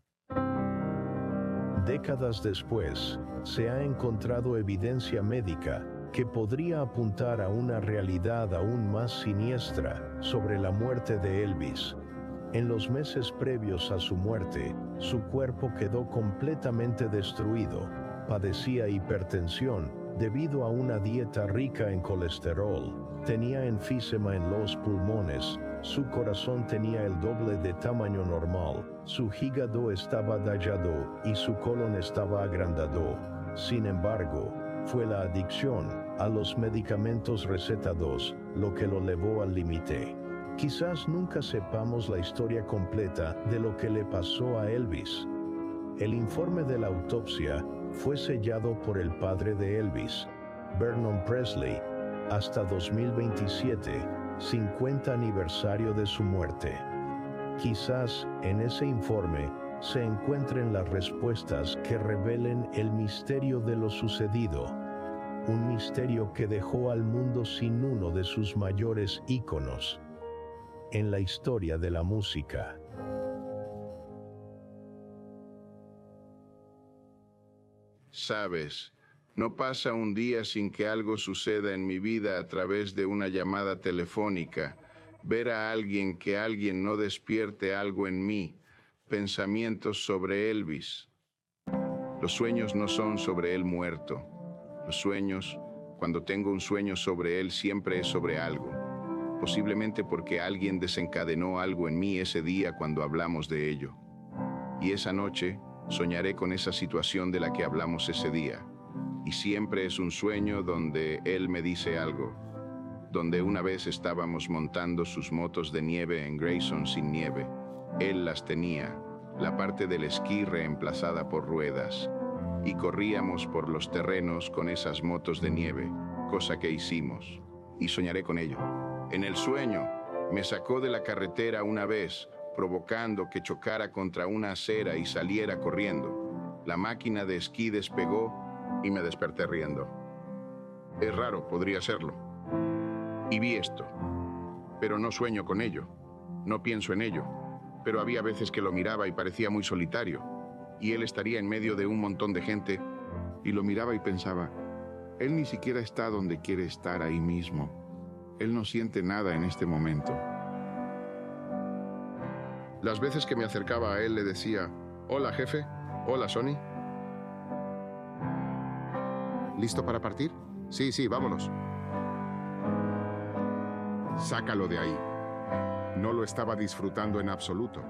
Décadas después, se ha encontrado evidencia médica que podría apuntar a una realidad aún más siniestra sobre la muerte de Elvis. En los meses previos a su muerte, su cuerpo quedó completamente destruido. Padecía hipertensión debido a una dieta rica en colesterol. Tenía enfisema en los pulmones, su corazón tenía el doble de tamaño normal, su hígado estaba dañado y su colon estaba agrandado. Sin embargo, fue la adicción a los medicamentos recetados lo que lo llevó al límite. Quizás nunca sepamos la historia completa de lo que le pasó a Elvis. El informe de la autopsia fue sellado por el padre de Elvis, Vernon Presley, hasta dos mil veintisiete, cincuenta aniversario de su muerte. Quizás en ese informe se encuentren las respuestas que revelen el misterio de lo sucedido, un misterio que dejó al mundo sin uno de sus mayores íconos en la historia de la música. Sabes, no pasa un día sin que algo suceda en mi vida a través de una llamada telefónica, ver a alguien que alguien no despierte algo en mí, pensamientos sobre Elvis. Los sueños no son sobre él muerto. Los sueños, cuando tengo un sueño sobre él, siempre es sobre algo. Posiblemente porque alguien desencadenó algo en mí ese día cuando hablamos de ello. Y esa noche soñaré con esa situación de la que hablamos ese día. Y siempre es un sueño donde él me dice algo. Donde una vez estábamos montando sus motos de nieve en Grayson sin nieve. Él las tenía, la parte del esquí reemplazada por ruedas. Y corríamos por los terrenos con esas motos de nieve, cosa que hicimos. Y soñaré con ello. En el sueño, me sacó de la carretera una vez, provocando que chocara contra una acera y saliera corriendo. La máquina de esquí despegó y me desperté riendo. Es raro, podría serlo. Y vi esto. Pero no sueño con ello. No pienso en ello. Pero había veces que lo miraba y parecía muy solitario. Y él estaría en medio de un montón de gente. Y lo miraba y pensaba, él ni siquiera está donde quiere estar ahí mismo. Él no siente nada en este momento. Las veces que me acercaba a él le decía, hola jefe, hola Sonny. ¿Listo para partir? Sí, sí, vámonos. Sácalo de ahí. No lo estaba disfrutando en absoluto.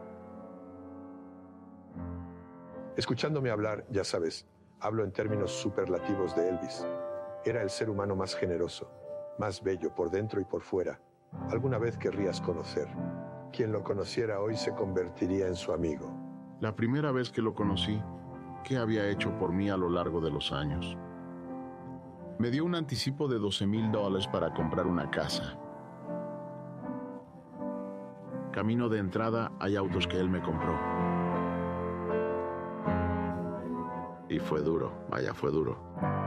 Escuchándome hablar, ya sabes, hablo en términos superlativos de Elvis. Era el ser humano más generoso, más bello por dentro y por fuera. Alguna vez querrías conocer. Quien lo conociera hoy se convertiría en su amigo. La primera vez que lo conocí, ¿qué había hecho por mí a lo largo de los años? Me dio un anticipo de doce mil dólares para comprar una casa. Camino de entrada hay autos que él me compró. Y fue duro, vaya, fue duro.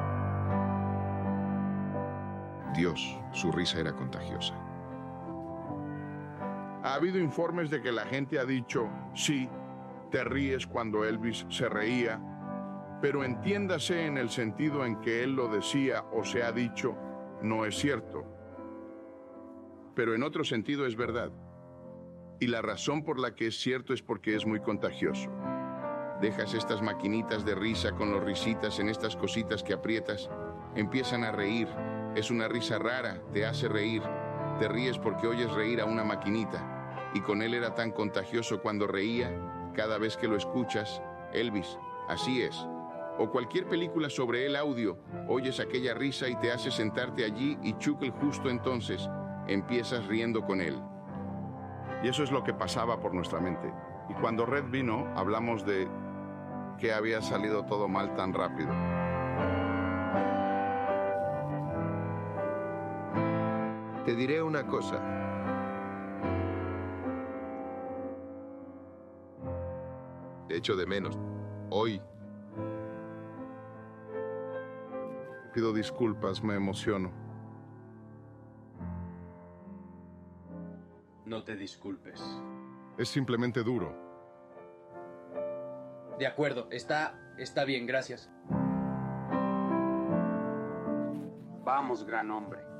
Dios, su risa era contagiosa. Ha habido informes de que la gente ha dicho, sí, te ríes cuando Elvis se reía, pero entiéndase en el sentido en que él lo decía o se ha dicho, no es cierto. Pero en otro sentido es verdad. Y la razón por la que es cierto es porque es muy contagioso. Dejas estas maquinitas de risa con los risitas en estas cositas que aprietas, empiezan a reír. Es una risa rara, te hace reír. Te ríes porque oyes reír a una maquinita. Y con él era tan contagioso cuando reía, cada vez que lo escuchas, Elvis, así es. O cualquier película sobre el audio, oyes aquella risa y te hace sentarte allí y chuckle justo entonces, empiezas riendo con él. Y eso es lo que pasaba por nuestra mente. Y cuando Red vino, hablamos de que había salido todo mal tan rápido. Te diré una cosa. Te echo de menos. Hoy. Pido disculpas, me emociono. No te disculpes. Es simplemente duro. De acuerdo, está, está bien, gracias. Vamos, gran hombre.